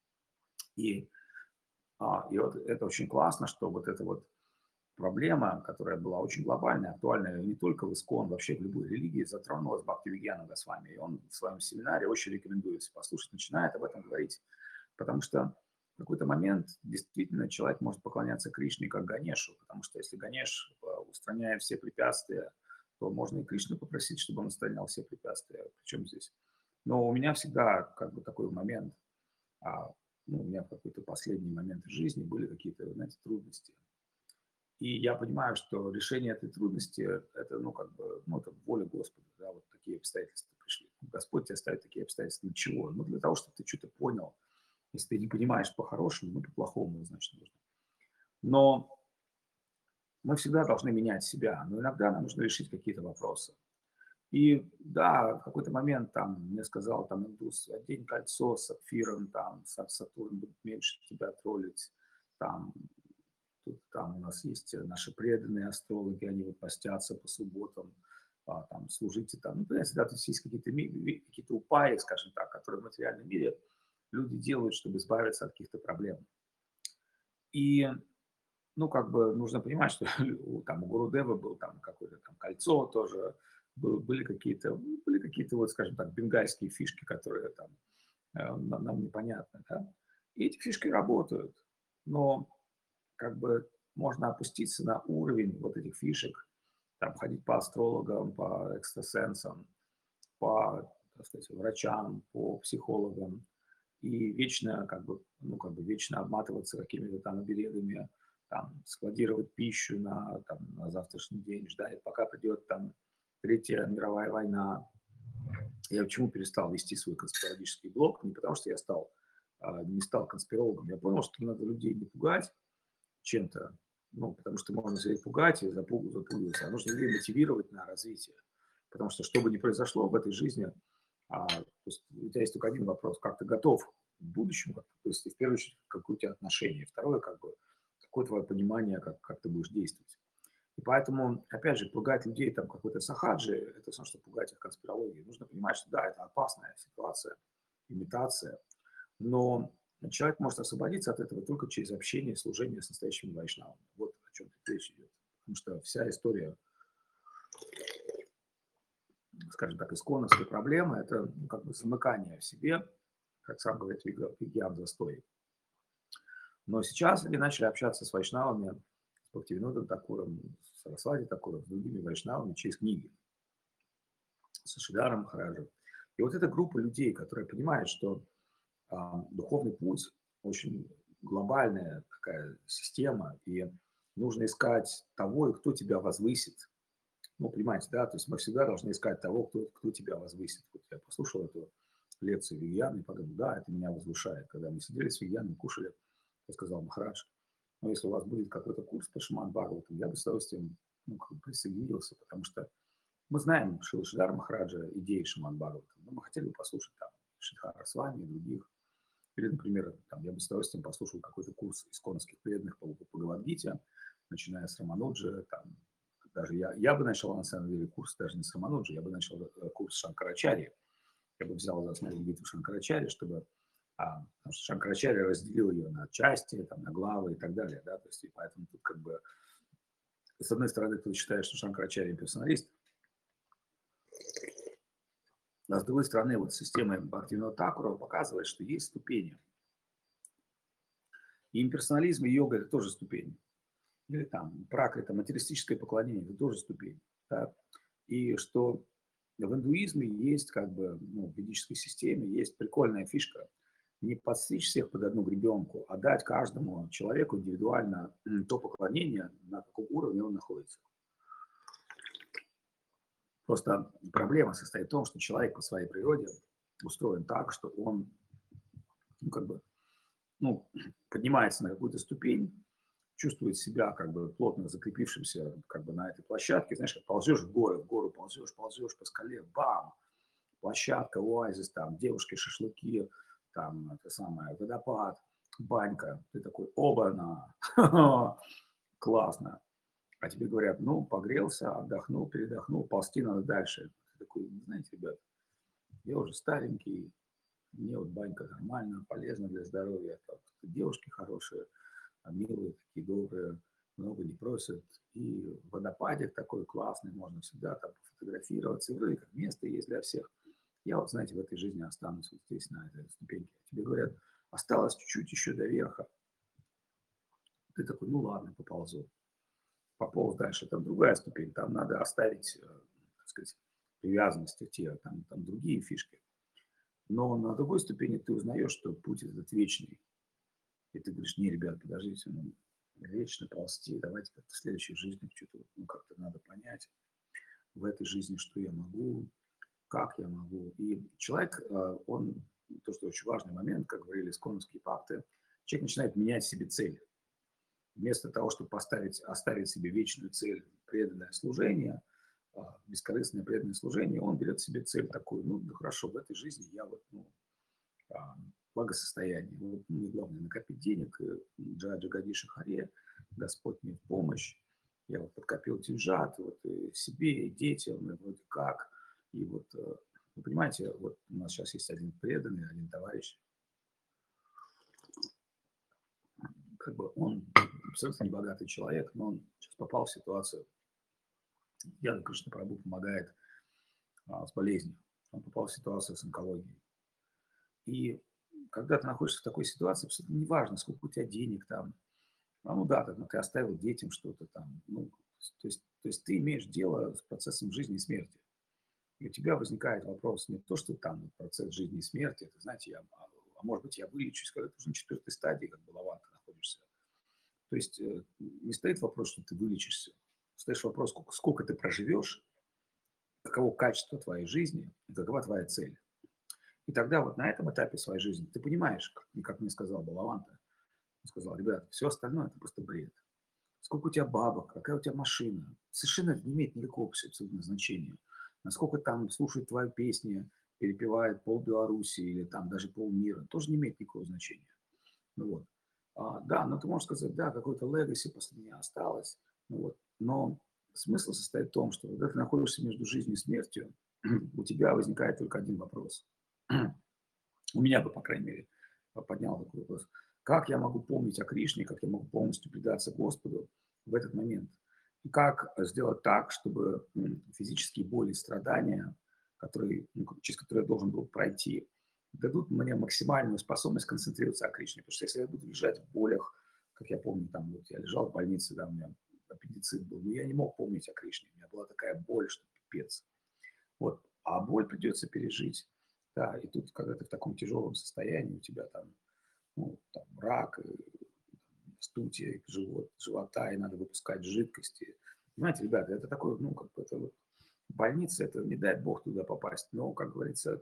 И, и вот это очень классно, что вот эта вот проблема, которая была очень глобальная, актуальная не только в ИСККОН, вообще в любой религии, затронулась Бхактивигьяна Госвами. И он в своем семинаре очень рекомендует послушать, начинает об этом говорить. Потому что в какой-то момент действительно человек может поклоняться Кришне как Ганешу, потому что если Ганеш устраняет все препятствия, то можно и Кришну попросить, чтобы он устранял все препятствия. Причем здесь? Но у меня всегда как бы такой момент, ну, у меня в какой-то последний момент жизни были какие-то, знаете, трудности. И я понимаю, что решение этой трудности, это, ну, как бы, ну, это воля Господа, да, вот такие обстоятельства пришли. Господь тебе ставит такие обстоятельства. Для чего? Ну, для того, чтобы ты что-то понял. Если ты не понимаешь по-хорошему, ну, по-плохому, значит, нужно. Но мы всегда должны менять себя, но иногда нам нужно решить какие-то вопросы. И да, в какой-то момент там мне сказал там индус, одень кольцо с сапфиром, там Сатурн будет меньше тебя троллить, там, тут, там у нас есть наши преданные астрологи, они вот постятся по субботам, там, служите там. Ну, понимаете, да, то есть какие-то упаи, скажем так, которые в материальном мире люди делают, чтобы избавиться от каких-то проблем. И ну, как бы нужно понимать, что там у Гурудева был там какое-то там кольцо тоже, были какие-то, вот, скажем так, бенгальские фишки, которые там нам непонятны, да. И эти фишки работают, но как бы можно опуститься на уровень вот этих фишек, там ходить по астрологам, по экстрасенсам, по, так сказать, врачам, по психологам и вечно как бы, ну, как бы вечно обматываться какими-то там оберегами, там, складировать пищу на завтрашний день, ждать, пока придет там Третья мировая война. Я почему перестал вести свой конспирологический блог? Не потому, что я не стал конспирологом. Я понял, что надо людей не пугать чем-то, ну, потому что можно себя пугать и запугиваться, а нужно людей мотивировать на развитие. Потому что, что бы ни произошло в этой жизни, то есть у тебя есть только один вопрос: как ты готов к будущему, то есть в первую очередь, какое у тебя отношение, второе, как бы, какое твое понимание, как ты будешь действовать. И поэтому, опять же, пугать людей там какой-то сахаджи, это все, что пугать их конспирологией. Нужно понимать, что да, это опасная ситуация, имитация, но человек может освободиться от этого только через общение, служение с настоящими вайшнавами. Вот о чем тут речь идет. Потому что вся история, скажем так, исконовской проблемы – это, ну, как бы замыкание в себе, как сам говорит Вигьян Застой. Но сейчас они начали общаться с вайшнавами, с Бхактивинодом Такуром, с Сарасвати Такуром, с другими вайшнавами через книги, с Шидаром Махараджем. И вот эта группа людей, которая понимает, что духовный путь очень глобальная такая система, и нужно искать того, кто тебя возвысит. Ну, понимаете, да, то есть мы всегда должны искать того, кто тебя возвысит. Вот я послушал эту лекцию Вигьяна и подумал, да, это меня возвышает. Когда мы сидели с Вигьяном, кушали, я сказал: Махарадж, ну, если у вас будет какой-то курс по Шримад Бхагаватам, я бы с удовольствием, ну, как бы присоединился, потому что мы знаем Шрила Шридхара Махараджа, идеи Шримад Бхагаватам, но мы хотели бы послушать там Шридхара Свами и других. Или, например, там, я бы с удовольствием послушал какой-то курс исконских преданных по Бхагавад-гите, начиная с Рамануджа, там, даже я бы начал, на самом деле, курс даже не с Рамануджа, я бы начал курс Шанкарачарьи. Я бы взял за основу битву Шанкарачарьи, чтобы потому что Шанкарачарья разделил ее на части, там, на главы и так далее, да, то есть, и поэтому тут как бы, с одной стороны, кто считает, что Шанкарачарья персоналист, а с другой стороны, вот система Бхактивинода Такура показывает, что есть ступени. И имперсонализм, и йога – это тоже ступень. Или там прак – это материалистическое поклонение, это тоже ступень. Да? И что в индуизме есть, как бы, ну, в ведической системе есть прикольная фишка. Не подстричь всех под одну гребенку, а дать каждому человеку индивидуально то поклонение, на каком уровне он находится. Просто проблема состоит в том, что человек по своей природе устроен так, что он, ну, как бы, ну, поднимается на какую-то ступень, чувствует себя как бы плотно закрепившимся как бы на этой площадке. Знаешь, как ползешь в гору ползешь, ползешь по скале, бам, площадка, оазис, там девушки, шашлыки, там это самое, водопад, банька. Ты такой: оба-на, классно. А тебе говорят: ну, погрелся, отдохнул, передохнул, ползти надо дальше. Ты такой: знаете, ребят, я уже старенький, мне вот банька нормально, полезна для здоровья, там, девушки хорошие, милые, такие добрые, много не просят. И водопадик такой классный, можно всегда там фотографироваться. И вроде как место есть для всех. Я вот, знаете, в этой жизни останусь вот здесь, на этой ступеньке. Тебе говорят: осталось чуть-чуть еще до верха. Ты такой: ну ладно, поползу. Пополз дальше. Там другая ступень. Там надо оставить, так сказать, привязанности те, там другие фишки. Но на другой ступени ты узнаешь, что путь этот вечный. И ты говоришь: не, ребят, подождите, ну, вечно ползти, давайте как-то в следующей жизни что-то, ну, как-то надо понять в этой жизни, что я могу, как я могу. И человек, он, то, что очень важный момент, как говорили сконовские пакты, человек начинает менять себе цели. Вместо того, чтобы оставить себе вечную цель, преданное служение, бескорыстное преданное служение, он берет себе цель такую: ну, да хорошо, в этой жизни я вот, ну, благосостояние. Вот мне главное накопить денег, Джай Джагадиша Харе, Господь мне в помощь. Я вот подкопил деньжат, вот и себе, и детям, и вроде как. И вот, вы понимаете, вот у нас сейчас есть один преданный, один товарищ, как бы он абсолютно небогатый человек, но он сейчас попал в ситуацию. Яна Кришна Прабху помогает с болезнью. Он попал в ситуацию с онкологией. И когда ты находишься в такой ситуации, абсолютно неважно, сколько у тебя денег там. Ну да, ты оставил детям что-то там. Ну, то есть ты имеешь дело с процессом жизни и смерти. И у тебя возникает вопрос не то, что там процесс жизни и смерти, это, знаете, может быть, я вылечусь, когда ты уже на четвертой стадии, как балаван, ты находишься. То есть не стоит вопрос, что ты вылечишься. Стоит вопрос, сколько ты проживешь, каково качество твоей жизни и какова твоя цель. И тогда вот на этом этапе своей жизни ты понимаешь, как мне сказал Балаванта, он сказал: ребят, все остальное это просто бред. Сколько у тебя бабок, какая у тебя машина, совершенно не имеет никакого абсолютно значения. Насколько там слушают твои песни, перепевает пол Беларуси или там даже полмира, тоже не имеет никакого значения. Ну вот. Да, но ты можешь сказать, да, какой-то легаси после меня осталось. Ну вот. Но смысл состоит в том, что когда ты находишься между жизнью и смертью, у тебя возникает только один вопрос. У меня бы, по крайней мере, поднял такой вопрос. Как я могу помнить о Кришне, как я могу полностью предаться Господу в этот момент? И как сделать так, чтобы физические боли, страдания, через которые я должен был пройти, дадут мне максимальную способность концентрироваться о Кришне. Потому что если я буду лежать в болях, как я помню, там вот я лежал в больнице, да, у меня аппендицит был, но я не мог помнить о Кришне. У меня была такая боль, что пипец. Вот. А боль придется пережить. Да, и тут, когда ты в таком тяжелом состоянии, у тебя там, ну, там рак, вздутие живота, и надо выпускать жидкости. Понимаете, ребята, это такой, ну, как бы это вот больница, это не дай бог туда попасть. Но, как говорится,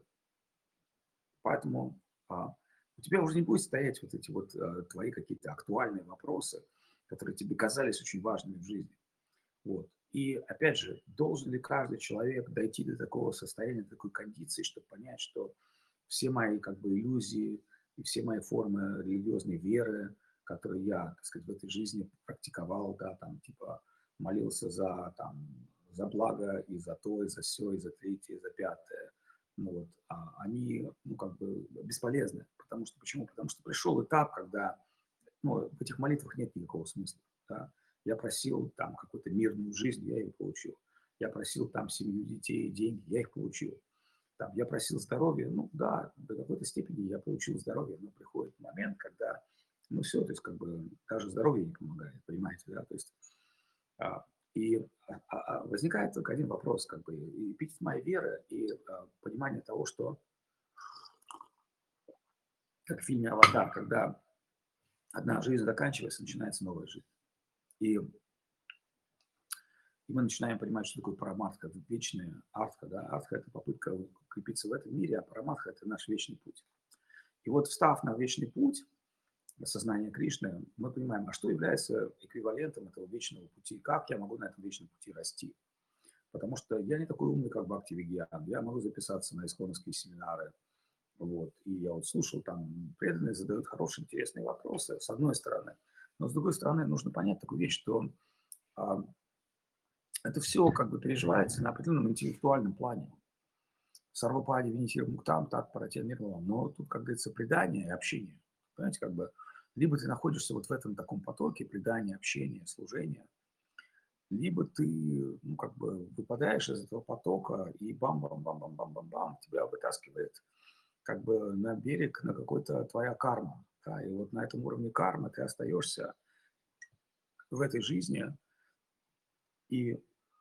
поэтому у тебя уже не будет стоять вот эти вот твои какие-то актуальные вопросы, которые тебе казались очень важными в жизни. Вот. И опять же, должен ли каждый человек дойти до такого состояния, до такой кондиции, чтобы понять, что все мои как бы иллюзии и все мои формы религиозной веры, которые я, так сказать, в этой жизни практиковал, да, там, типа, молился за благо и за то, и за все, и за третье, и за пятое, ну вот, они, ну, как бы бесполезны. Потому что, почему? Потому что пришел этап, когда, ну, в этих молитвах нет никакого смысла, да. Я просил там какую-то мирную жизнь, я ее получил. Я просил там семью детей, деньги, я их получил. Там, я просил здоровья, ну да, до какой-то степени я получил здоровье, но приходит момент, когда, ну все, то есть как бы даже здоровье не помогает, понимаете, да, то есть а, возникает только один вопрос, как бы, и пить моей веры, и понимание того, что, как в фильме «Аватар», когда одна жизнь заканчивается, начинается новая жизнь. И мы начинаем понимать, что такое параматха, вечная артха. Да? Артха – это попытка укрепиться в этом мире, а параматха – это наш вечный путь. И вот встав на вечный путь сознания Кришны, мы понимаем, а что является эквивалентом этого вечного пути, как я могу на этом вечном пути расти. Потому что я не такой умный, как Бхактивигьян. Я могу записаться на исконовские семинары. Вот. И я вот слушал, там преданные задают хорошие, интересные вопросы, с одной стороны. Но с другой стороны, нужно понять такую вещь, что это все как бы переживается на определенном интеллектуальном плане. Сарвапади, Винитир, Муктам, так, Паратия, Мирлам. Но тут, как говорится, предание и общение. Понимаете, как бы, либо ты находишься вот в этом таком потоке предания, общения, служения, либо ты, ну, как бы, выпадаешь из этого потока, и бам-бам-бам-бам-бам-бам-бам, тебя вытаскивает, как бы, на берег, на какой-то твоя карма. Да, и вот на этом уровне кармы ты остаешься в этой жизни, и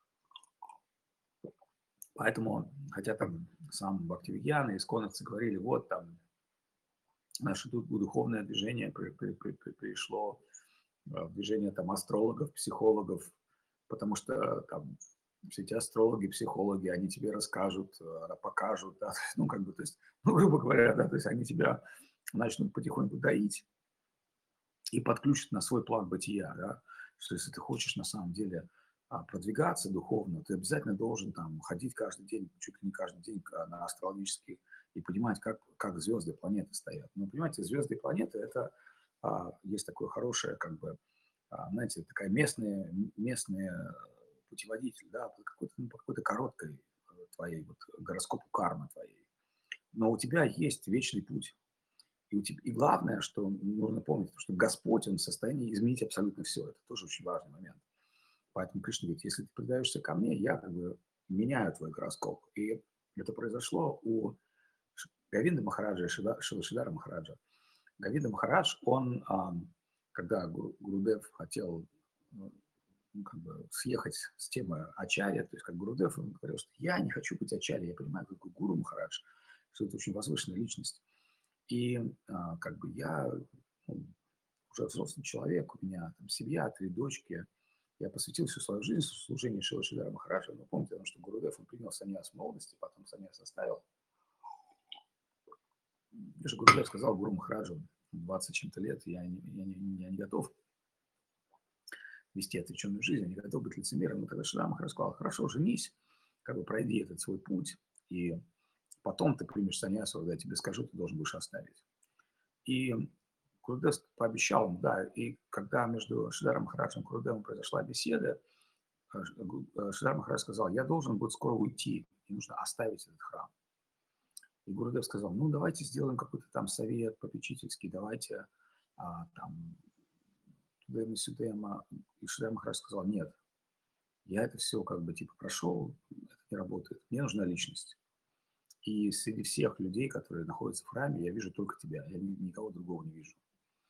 поэтому, хотя там сам Бхактивигьян и исконовцы говорили, вот там наше духовное движение пришло в движение там астрологов, психологов, потому что там все эти астрологи, психологи, они тебе расскажут, покажут, да, ну, как бы, то есть, ну, грубо говоря, да, то есть они тебя начнут потихоньку доить и подключат на свой план бытия, да, что если ты хочешь на самом деле продвигаться духовно, ты обязательно должен там ходить каждый день, чуть ли не каждый день на астрологический и понимать, как звезды, планеты стоят. Ну, понимаете, звезды и планеты – это есть такое хорошее, как бы, знаете, такая местная путеводитель, да, по какой-то короткой твоей вот гороскопу кармы твоей. Но у тебя есть вечный путь. И главное, что нужно помнить, что Господь, Он в состоянии изменить абсолютно все. Это тоже очень важный момент. Поэтому Кришна говорит, если ты предаешься ко мне, я как бы меняю твой гороскоп. И это произошло у Говинда Махараджа и Шивашидара Махараджа. Говинда Махарадж, он, когда Гурудев хотел как бы съехать с темы ачарья, то есть как Гурудев, он говорил, что я не хочу быть ачарьей, я понимаю, какой Гуру Махарадж, что это очень возвышенная личность. И как бы я ну, уже взрослый человек, у меня там семья, 3 дочки, я посвятил всю свою жизнь служению Шивашидара Махараджа. Но помните, что Гурудев, он принял саньяс в молодости, потом саньяс оставил. И же Гурудев сказал Гуру Махараджу, 20 чем-то лет, я не готов вести отвлеченную жизнь, я не готов быть лицемером. Но тогда Шидара Махарадж сказал, хорошо, женись, как бы пройди этот свой путь, и потом ты примешь саньясу, когда я тебе скажу, ты должен будешь оставить. И Гурудев пообещал ему, да, и когда между Шидаром Махараджем и Гурудевом произошла беседа, Шидар Махарадж сказал, я должен будет скоро уйти, и нужно оставить этот храм. И Гурудев сказал, ну давайте сделаем какой-то там совет попечительский, давайте там туда-сюда. И Шидар Махарадж сказал, нет, я это все как бы типа прошел, это не работает, мне нужна личность. И среди всех людей, которые находятся в храме, я вижу только тебя, я никого другого не вижу.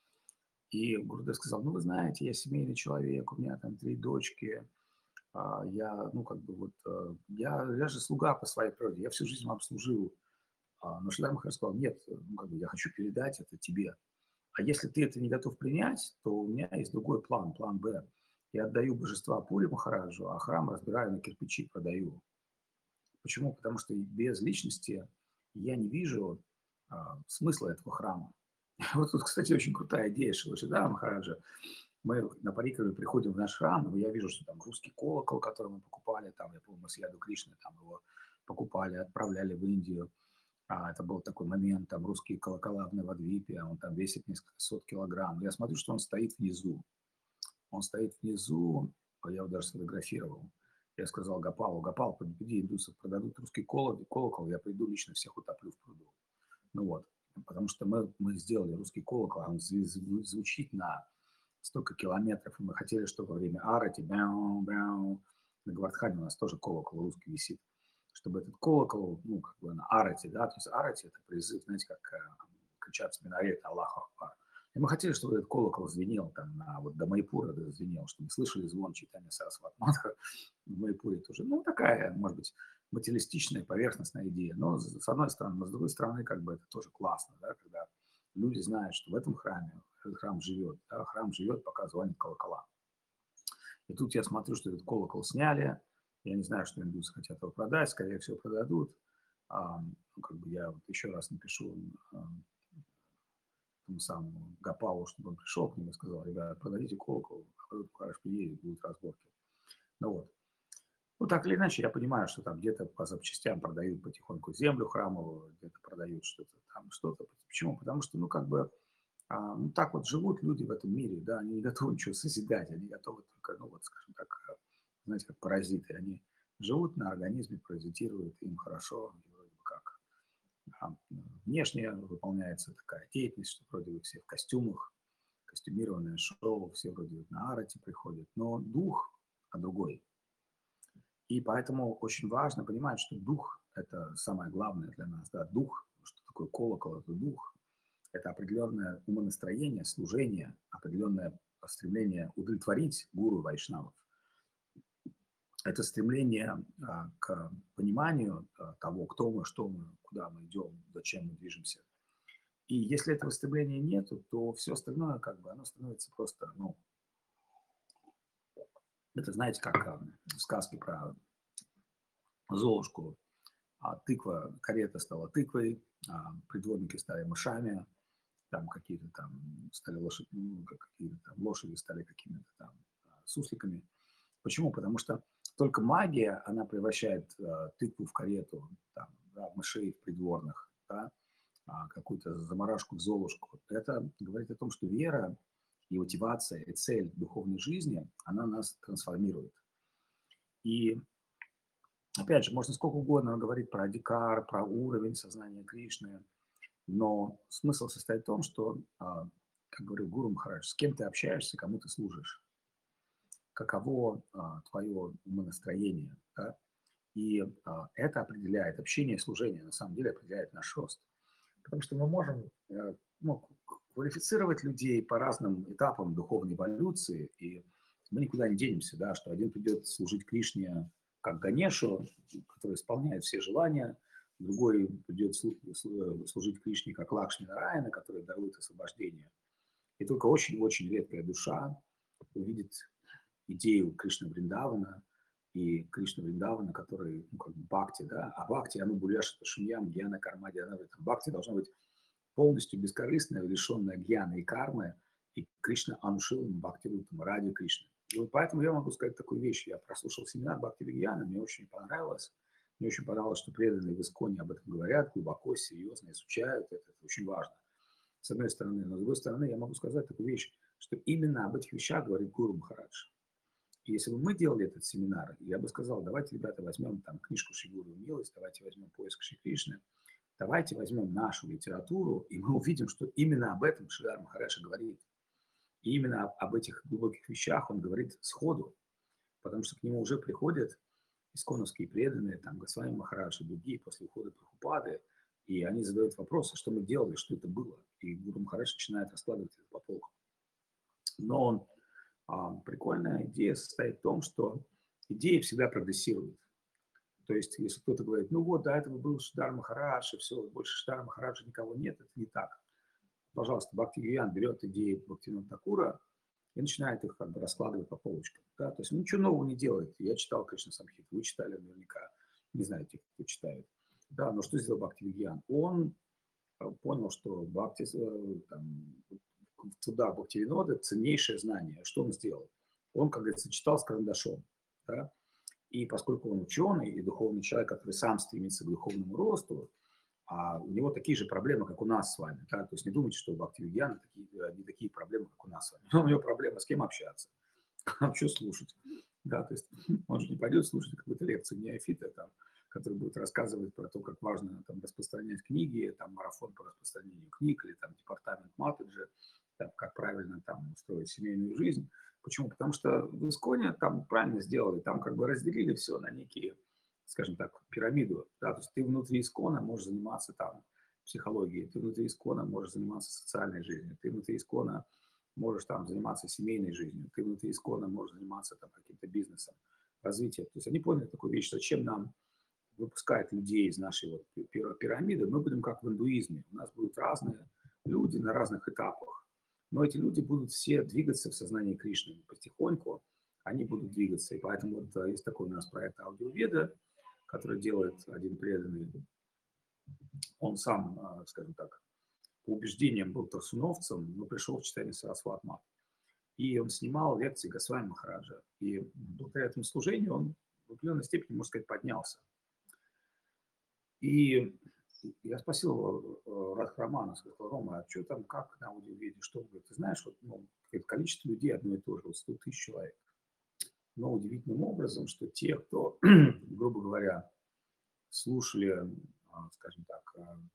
И Гурудев сказал, ну вы знаете, я семейный человек, у меня там 3 дочки, я, ну как бы вот, я же слуга по своей природе, я всю жизнь вам служил. Но Шидар Махарадж сказал, нет, ну как бы я хочу передать это тебе. А если ты это не готов принять, то у меня есть другой план, план Б. Я отдаю божества Пури Махараджу, а храм разбираю на кирпичи, продаю. Почему? Потому что без личности я не вижу смысла этого храма. Вот тут, кстати, очень крутая идея Шидара Махараджа. Мы на Парикраве приходим в наш храм, и я вижу, что там русский колокол, который мы покупали, там, я помню, мы с Яду Кришной там его покупали, отправляли в Индию. Это был такой момент, там русские колокола в Навадвипе, он там весит несколько сот килограмм. Я смотрю, что он стоит внизу. Он стоит внизу, я его даже сфотографировал. Я сказал Гопалу, Гопал, подведи индусов, продадут русский колокол, я приду лично всех утоплю в пруду. Ну вот, потому что мы сделали русский колокол, он звучит на столько километров, и мы хотели, чтобы во время арати, на Гвардхане у нас тоже колокол русский висит, чтобы этот колокол, ну, как бы на арати, да, то есть арати это призыв, знаете, как кричат с минарета Аллаху Акбар. И мы хотели, чтобы этот колокол звенел там вот до Майпура звенел, чтобы мы слышали звон читания Сарасвати Матха в Майпуре тоже. Ну, такая, может быть, материалистичная, поверхностная идея. Но с одной стороны, но с другой стороны, как бы это тоже классно, да, когда люди знают, что в этом храме этот храм живет. Да, храм живет, пока звонит колокола. И тут я смотрю, что этот колокол сняли. Я не знаю, что индусы хотят его продать. Скорее всего, продадут. Ну, как бы я вот еще раз напишу тому самому Гопалу, чтобы он пришел к ним и сказал, ребята, продадите колокол, а Махарадж приедет, будут разборки. Ну вот. Ну, так или иначе, я понимаю, что там где-то по запчастям продают потихоньку землю храмовую, где-то продают что-то там, что-то. Почему? Потому что, ну, как бы, ну, так вот живут люди в этом мире, да, они не готовы ничего созидать, они готовы только, ну, вот, скажем так, знаете, как паразиты, они живут на организме, паразитируют, им хорошо, вроде бы как. Внешне выполняется такая деятельность, что вроде бы все в костюмах, костюмированное шоу, все вроде на арате приходят, но дух другой. И поэтому очень важно понимать, что дух – это самое главное для нас. Да? Дух, что такое колокол – это дух. Это определенное умонастроение, служение, определенное стремление удовлетворить гуру вайшнавов. Это стремление к пониманию того, кто мы, что мы, куда мы идем, зачем мы движемся. И если этого стремления нет, то все остальное, как бы, оно становится просто, ну, это, знаете, как в сказке про Золушку. Тыква, карета стала тыквой, придворники стали мышами, там какие-то там стали какие-то там лошади стали какими-то там сусликами. Почему? Потому что только магия, она превращает тыкву в карету, там, да, мышей в придворных, да, какую-то заморашку в Золушку. Это говорит о том, что вера и мотивация, и цель духовной жизни, она нас трансформирует. И опять же, можно сколько угодно говорить про Адикар, про уровень сознания Кришны. Но смысл состоит в том, что, как говорил Гуру Махарадж, с кем ты общаешься, кому ты служишь, каково твое умонастроение, да? И это определяет, общение и служение на самом деле определяет наш рост. Потому что мы можем ну, квалифицировать людей по разным этапам духовной эволюции, и мы никуда не денемся, да, что один придет служить Кришне как Ганешу, который исполняет все желания, другой придет служить Кришне как Лакшми Нараяна, который дарует освобождение. И только очень-очень редкая душа увидит идею Кришны Вриндавана, и Кришна Вриндавана, который, ну, как бы бхакти, да, а бхакти, оно буляшата шуньям, гьяна, карма, дьяна. Бхакти должна быть полностью бескорыстная, лишенная гьяны и кармы, и Кришна Анушилам Бхактивутам, ради Кришны. И вот поэтому я могу сказать такую вещь. Я прослушал семинар Бхакти Вигьяна, мне очень понравилось. Мне очень понравилось, что преданные в Исконе об этом говорят, глубоко, серьезно изучают это очень важно. С одной стороны. Но с другой стороны, я могу сказать такую вещь, что именно об этих вещах говорит Гуру Махарадж. И если бы мы делали этот семинар, я бы сказал, давайте, ребята, возьмем там книжку Шри Гуру Милость, давайте возьмем поиск Шри Кришны, давайте возьмем нашу литературу, и мы увидим, что именно об этом Шридар Махарадж говорит. И именно об этих глубоких вещах он говорит сходу, потому что к нему уже приходят исконовские преданные, там, Госвами Махарадж и другие после ухода Прабхупады, и они задают вопросы, что мы делали, что это было. И Гуру Махарадж начинает раскладывать это по полкам. Но прикольная идея состоит в том, что идеи всегда прогрессируют. То есть, если кто-то говорит, ну вот, до этого был Шридар Махарадж, и все, больше Шридара Махараджа никого нет, это не так. Пожалуйста, Бхакти Гиян берет идеи Бхактивинода Такура и начинает их как бы раскладывать по полочкам. Да? То есть ничего нового не делает. Я читал, конечно, Самхит, вы читали наверняка, не знаю, тех, кто читает. Да, но что сделал Бхакти Гиян? Он понял, что Бхакти, там, в трудах Бхактивинода ценнейшее знание. Что он сделал? Он, как говорится, читал с карандашом. Да? И поскольку он ученый и духовный человек, который сам стремится к духовному росту, а у него такие же проблемы, как у нас с вами. Да? То есть не думайте, что у Бхактивидьяна не такие проблемы, как у нас с вами. Но у него проблема с кем общаться, что слушать. Да? То есть он же не пойдет слушать какую-то лекцию неофита, там, который будет рассказывать про то, как важно там, распространять книги, там, марафон по распространению книг или там, департамент Матаджи, там, как правильно там, устроить семейную жизнь. Почему? Потому что в Исконе там правильно сделали, там как бы разделили все на некие, скажем так, пирамиду. Да? То есть ты внутри Искона можешь заниматься там психологией, ты внутри Искона можешь заниматься социальной жизнью, ты внутри Искона можешь там заниматься семейной жизнью, ты внутри Искона можешь заниматься там каким-то бизнесом, развитием. То есть они поняли такую вещь, зачем нам выпускать людей из нашей вот пирамиды, мы будем как в индуизме. У нас будут разные люди на разных этапах. Но эти люди будут все двигаться в сознании Кришны потихоньку, они будут двигаться. И поэтому вот есть такой у нас проект Аудиоведа, который делает один преданный. Он сам, скажем так, по убеждениям был тарсуновцем, но пришел в читание Сарасват Мат. И он снимал лекции Госвами Махараджа. И благодаря этому служению он в определенной степени, можно сказать, поднялся. И я спросил Радхарамана, сказал, Рома, а что там, как на аудиоведе, что? Он говорит, ты знаешь, вот, ну, количество людей одно и то же, вот 100 тысяч человек. Но удивительным образом, что те, кто, грубо говоря, слушали, скажем так,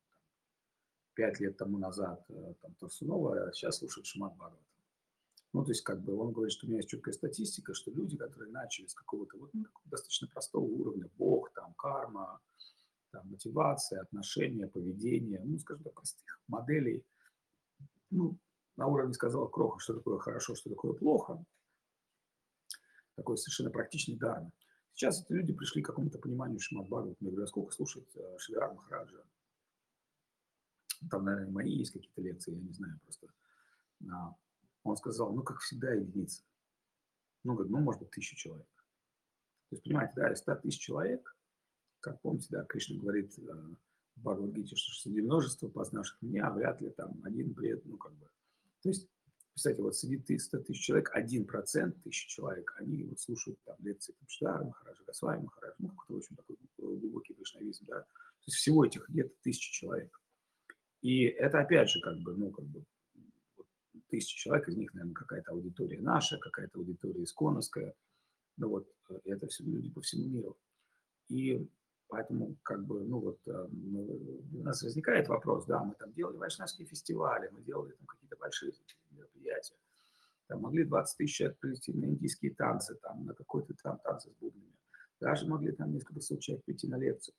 5 лет тому назад там, Турсунова, сейчас слушают Шримад Бхагаватам. Ну, то есть, как бы он говорит, что у меня есть четкая статистика, что люди, которые начали с какого-то вот, ну, достаточно простого уровня, Бог, там, карма, там, мотивация, отношения, поведение, ну, скажем так, простых моделей, ну, на уровне сказал Кроха, что такое хорошо, что такое плохо, такой совершенно практичный дарма. Сейчас эти люди пришли к какому-то пониманию Шримад Бхагаватам. Я говорю, а сколько слушать Шридара Махараджа? Там, наверное, мои есть какие-то лекции, я не знаю просто. Он сказал, ну, как всегда, единица. Ну, говорит, ну, может быть, 1000 человек. То есть, понимаете, да, из 100 тысяч человек, как помните, да, Кришна говорит в Бхагавад-гите, что среди множества познавших меня вряд ли там один бред, ну, как бы. То есть, представьте, вот среди 100 тысяч человек, 1% 1000 человек, они вот слушают там лекции Шридара Махараджа, Госвами Махараджа, ну, какой-то очень такой глубокий вайшнавизм, да. То есть, всего этих где-то 1000 человек. И это, опять же, как бы, ну, как бы, 1000 человек, из них, наверное, какая-то аудитория наша, какая-то аудитория исконовская. Ну вот, это все люди по всему миру. И Поэтому, как бы, у нас возникает вопрос, да, мы там делали вайшнавские фестивали, мы делали там какие-то большие мероприятия, там могли 20 тысяч человек прийти на индийские танцы, там, на какой-то там танцы с бубнами, даже могли там несколько сот человек прийти на лекцию.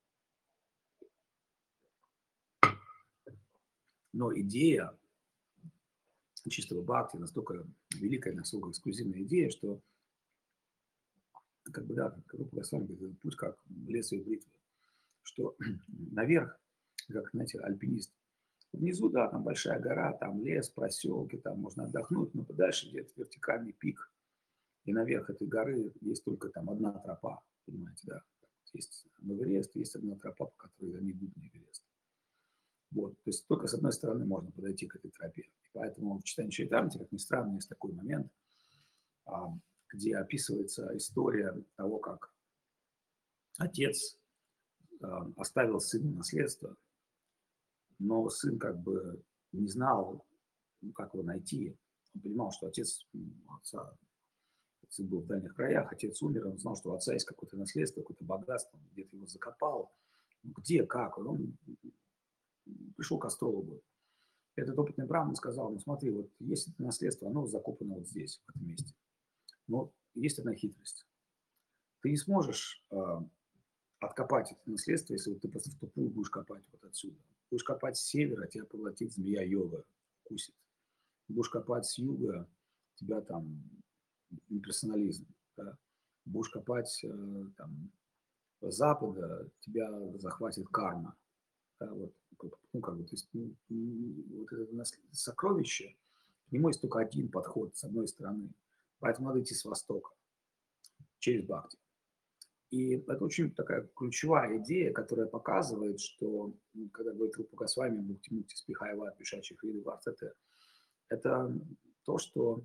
Но идея чистого бхакти настолько великая, настолько эксклюзивная идея, что, как бы, да, как Рупа Госвами говорит, путь как лезвие бритвы, что наверх, как, знаете, альпинист, внизу, да, там большая гора, там лес, проселки, там можно отдохнуть, но подальше где-то вертикальный пик, и наверх этой горы есть только там одна тропа, понимаете, да. Есть Эверест, есть одна тропа, по которой они идут на Эверест. Вот, то есть только с одной стороны можно подойти к этой тропе. И поэтому в читании Чайтамрити, как ни странно, есть такой момент, где описывается история того, как отец оставил сыну наследство, но сын как бы не знал, как его найти. Он понимал, что отец отца, сын был в дальних краях, отец умер, он знал, что у отца есть какое-то наследство, какое-то богатство, он где-то его закопал. Где, как? Он пришел к астрологу. Этот опытный браман сказал, ну смотри, вот есть это наследство, оно закопано вот здесь, в этом месте. Но есть одна хитрость. Ты не сможешь откопать это наследство, если вот ты просто в тупую будешь копать вот отсюда. Будешь копать с севера, тебя поглотит змея йога, укусит. Будешь копать с юга, тебя там имперсонализм. Да? Будешь копать там с запада, тебя захватит карма. Да? Вот, ну, как бы, то есть, вот это сокровище, к нему есть только один подход с одной стороны. Поэтому надо идти с востока, через Бхакти. И это очень такая ключевая идея, которая показывает, что, когда говорит Рупа Госвами, Мукти Спихаева, Пишачий Хриды Вартате, это то, что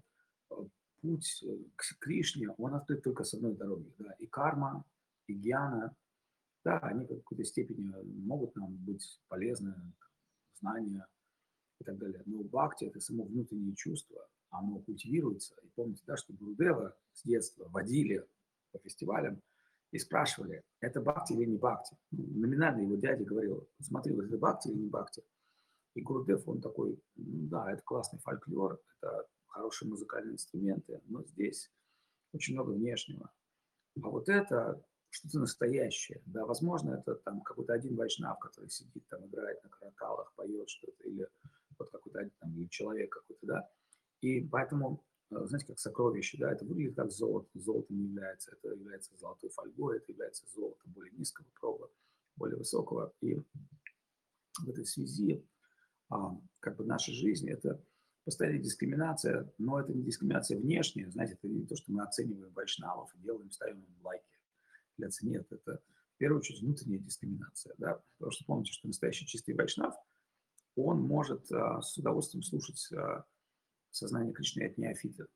путь к Кришне, он открыт только с одной дороги. Да? И карма, и гьяна, да, они в какой-то степени могут нам быть полезны, знания и так далее. Но бхакти – это само внутреннее чувство, оно культивируется. И помните, да, что Гурудева с детства водили по фестивалям и спрашивали, это бхакти или не бхакти. Номинально его дядя говорил, смотри, вот это бхакти или не бхакти. И Гурудев, он такой, да, это классный фольклор, это хорошие музыкальные инструменты, но здесь очень много внешнего. А вот это что-то настоящее, да, возможно, это там какой-то один вайшнав, который сидит там, играет на караталах, поет что-то, или вот какой-то там, или человек какой-то, да. И поэтому, знаете, как сокровище, да, это выглядит как золото, золото не является, это является золотой фольгой, это является золотом более низкого проба, более высокого. И в этой связи как бы наша жизнь – это постоянная дискриминация, но это не дискриминация внешняя, знаете, это не то, что мы оцениваем вайшнавов и делаем, ставим им лайки. Нет, это в первую очередь внутренняя дискриминация, да, потому что помните, что настоящий чистый вайшнав, он может с удовольствием слушать сознание Кришны от неофита.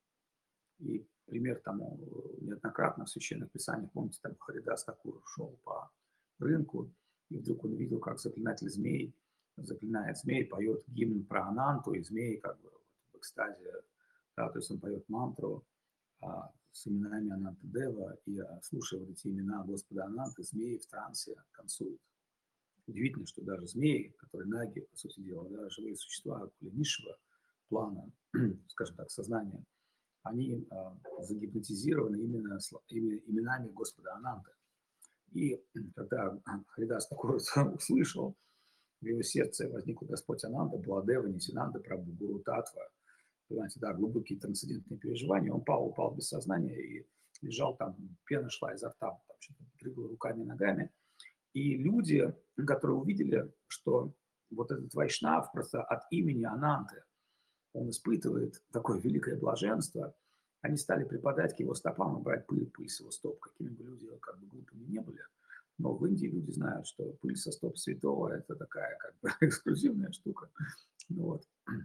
И пример тому неоднократно в священных писаниях, помните, там Харидас Такур шел по рынку, и вдруг он видел, как заклинатель змей заклинает змей, поет гимн про Ананту, и змей как бы в экстазе, да, то есть он поет мантру с именами Ананта Дева, и слушая вот эти имена Господа Ананты, змеи в трансе танцуют. Удивительно, что даже змеи, которые наги, по сути дела, да, живые существа более низшего плана, скажем так, сознания, они загипнотизированы именно именами Господа Ананта. И когда Харидас такое услышал, в его сердце возник Господь Ананда, Бладева, Нитинанда, Прабху, Гуру Татва. Понимаете, да, глубокие трансцендентные переживания. Он упал без сознания и лежал там, пена шла изо рта, там что-то прыгал руками, ногами. И люди, которые увидели, что вот этот вайшнав просто от имени Ананты, он испытывает такое великое блаженство, они стали припадать к его стопам и брать пыль с его стоп, какими бы люди как бы глупыми не были. Но в Индии люди знают, что пыль со стоп святого – это такая как бы эксклюзивная штука. Вот.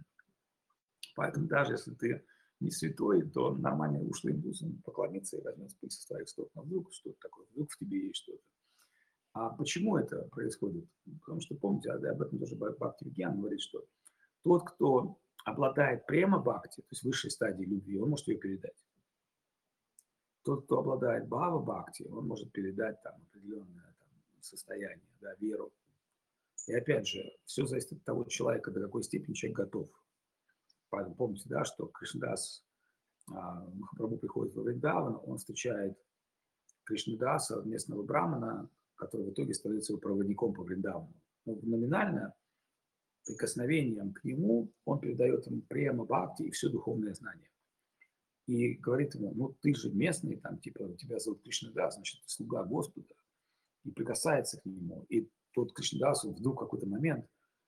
Поэтому даже если ты не святой, то нормальный ушлый индус поклонится и возьмет пыль со своих стоп. Но вдруг что-то такое, вдруг в тебе есть что-то. А почему это происходит? Потому что, помните, об этом тоже Бхакти Вигьян говорит, что тот, кто обладает према бхакти, то есть высшей стадии любви, он может ее передать. Тот, кто обладает бхава бхакти, он может передать там определенное там, состояние, да, веру. И опять же, все зависит от того человека, до какой степени человек готов. Помните, да, что Кришнадас Махапрабху приходит во Вриндаван, он встречает Кришнадаса, местного брамана, который в итоге становится его проводником по Вриндавану. Но номинально прикосновением к нему он передает ему према, бхакти и все духовное знание. И говорит ему, ну ты же местный, там, типа, тебя зовут Кришнадас, значит, ты слуга Господа. И прикасается к нему. И тот Кришнадас вдруг в какой-то момент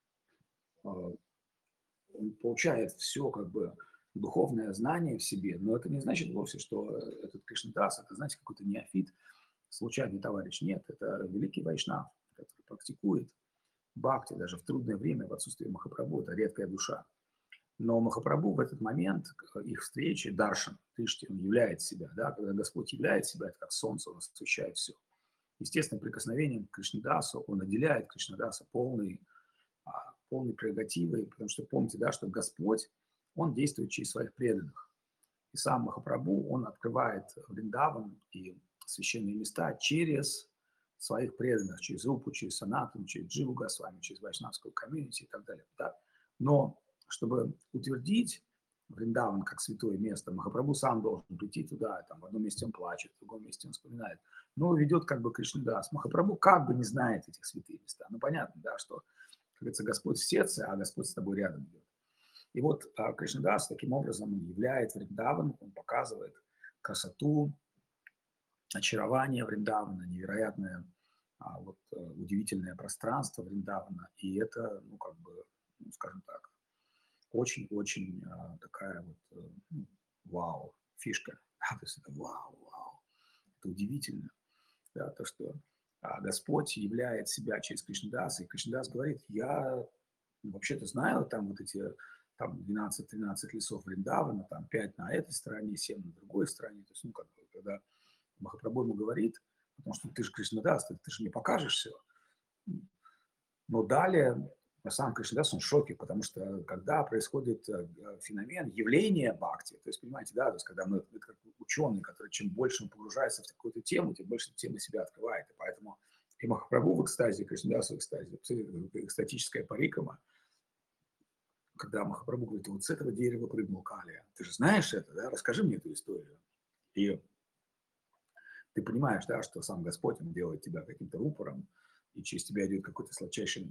он получает все как бы духовное знание в себе, но это не значит вовсе, что этот Кришнадас, это, знаете, какой-то неофит, случайный товарищ. Нет, это великий вайшнав, который практикует бхакти даже в трудное время, в отсутствие Махапрабху, это редкая душа. Но Махапрабху в этот момент их встречи, Даршан, Тришти, он являет себя, да, когда Господь являет себя, это как солнце, он освещает все. Естественно, прикосновением к Кришнадасу он наделяет Кришнадаса полной прерогативой, потому что помните, да, что Господь, он действует через своих преданных. И сам Махапрабху, он открывает Вриндаван и священные места через своих преданных, через Рупу, через Санатану, через Дживу Госвами, через Вайшнавскую комьюнити и так далее. Да? Но чтобы утвердить Вриндаван как святое место, Махапрабху сам должен прийти туда, там, в одном месте он плачет, в другом месте он вспоминает. Но ведет как бы Кришнадас. Махапрабху как бы не знает этих святых места. Ну, понятно, да, что, как говорится, Господь в сердце, а Господь с тобой рядом идет. И вот Кришнадас таким образом являет Вриндаван, он показывает красоту, очарование Вриндавана, невероятное, удивительное пространство Вриндавана. И это, ну, как бы, ну, скажем так, очень-очень такая вот, вау, фишка. То есть это вау. Это удивительно. Да, то, что Господь являет себя через Кришнадаса, и Кришнадас говорит, я вообще-то знаю там вот эти там 12-13 лесов Вриндавана, там 5 на этой стороне, 7 на другой стороне. То есть, ну, как бы, когда Махапрабху ему говорит, потому что ты же Кришнадас, ты же не покажешь все. Но далее сам Кришнадас, он в шоке, потому что когда происходит феномен явления бхакти, то есть, понимаете, да, то есть, когда мы, это как ученый, который чем больше он погружается в какую-то тему, тем больше тема себя открывает. И поэтому и Махапрабху в экстазе, Кришнадас в экстазе. Экстатическая парикама, когда Махапрабху говорит, вот с этого дерева прыгнул Калия. Ты же знаешь это, да? Расскажи мне эту историю. И ты понимаешь, да, что сам Господь, он делает тебя каким-то рупором, и через тебя идет какой-то сладчайший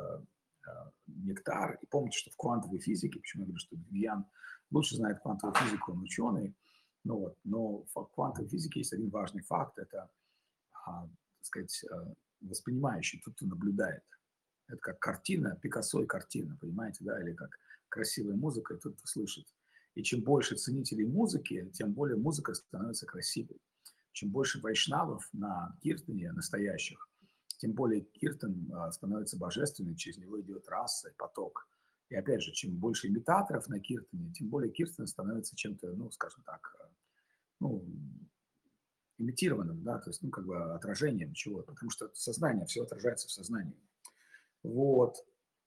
нектар. И помните, что в квантовой физике, почему я говорю, что Ян лучше знает квантовую физику, он ученый, но в квантовой физике есть один важный факт, это, так сказать, воспринимающий, тот, кто наблюдает. Это как картина, Пикассо и картина, понимаете, да, или как красивая музыка, тот, кто слышит. И чем больше ценителей музыки, тем более музыка становится красивой. Чем больше вайшнавов на киртане настоящих, тем более киртан становится божественным, через него идет раса и поток. И опять же, чем больше имитаторов на киртане, тем более киртан становится чем-то, ну, скажем так, ну, имитированным, да, то есть, ну, как бы отражением чего-то, потому что сознание, все отражается в сознании. Вот.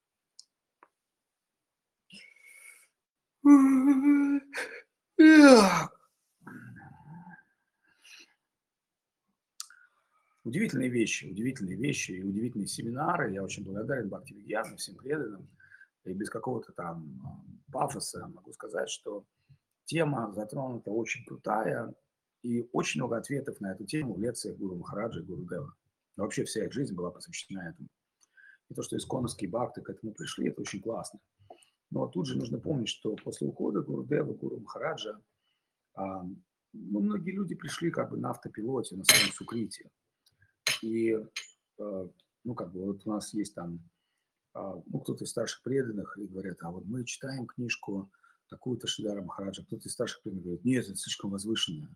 Удивительные вещи и удивительные семинары. Я очень благодарен Бхактивидьяну, всем преданным. И без какого-то там пафоса могу сказать, что тема затронута очень крутая. И очень много ответов на эту тему в лекциях Гуру Махараджа и Гуру Дева. Но вообще вся их жизнь была посвящена этому. И то, что исконовские бхакты к этому пришли, это очень классно. Но тут же нужно помнить, что после ухода Гуру Дева, Гуру Махараджа, ну, многие люди пришли как бы на автопилоте, на своем сукрите. И, ну, как бы вот у нас есть там, ну, кто-то из старших преданных и говорят, а вот мы читаем книжку такую-то Шридара Махараджа, кто-то из старших преданных говорит, нет, это слишком возвышенное.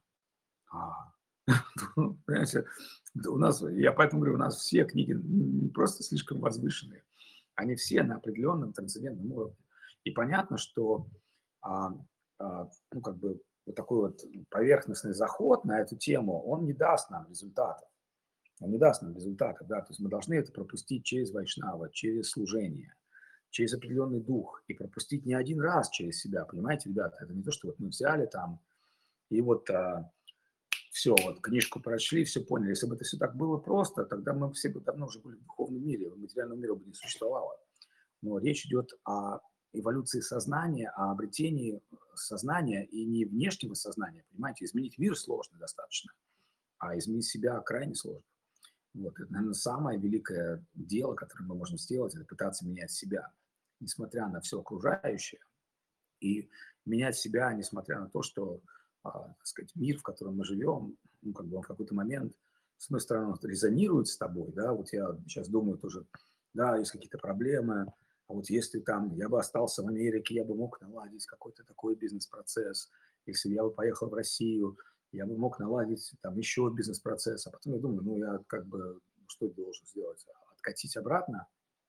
Понимаете, у нас, я поэтому говорю, у нас все книги не просто слишком возвышенные, они все на определенном трансцендентном уровне. И понятно, что, ну, как бы, вот такой вот поверхностный заход на эту тему, он не даст нам результатов. Он не даст нам результатов, да, то есть мы должны это пропустить через вайшнава, через служение, через определенный дух и пропустить не один раз через себя, понимаете, ребята, это не то, что вот мы взяли там и вот все, вот книжку прочли, все поняли. Если бы это все так было просто, тогда мы все бы давно уже были в духовном мире, материального мира бы не существовало. Но речь идет о эволюции сознания, о обретении сознания и не внешнего сознания. Понимаете, изменить мир сложно достаточно, а изменить себя крайне сложно. Вот, это, наверное, самое великое дело, которое мы можем сделать, это пытаться менять себя, несмотря на все окружающее, и менять себя, несмотря на то, что, так сказать, мир, в котором мы живем, ну, как бы он в какой-то момент, с одной стороны, он резонирует с тобой, да, вот я сейчас думаю тоже, да, есть какие-то проблемы, а вот если там я бы остался в Америке, я бы мог наладить какой-то такой бизнес-процесс, если бы я бы поехал в Россию, я бы мог наладить там еще бизнес-процесс, а потом я думаю, ну, я как бы, что должен сделать? Откатить обратно,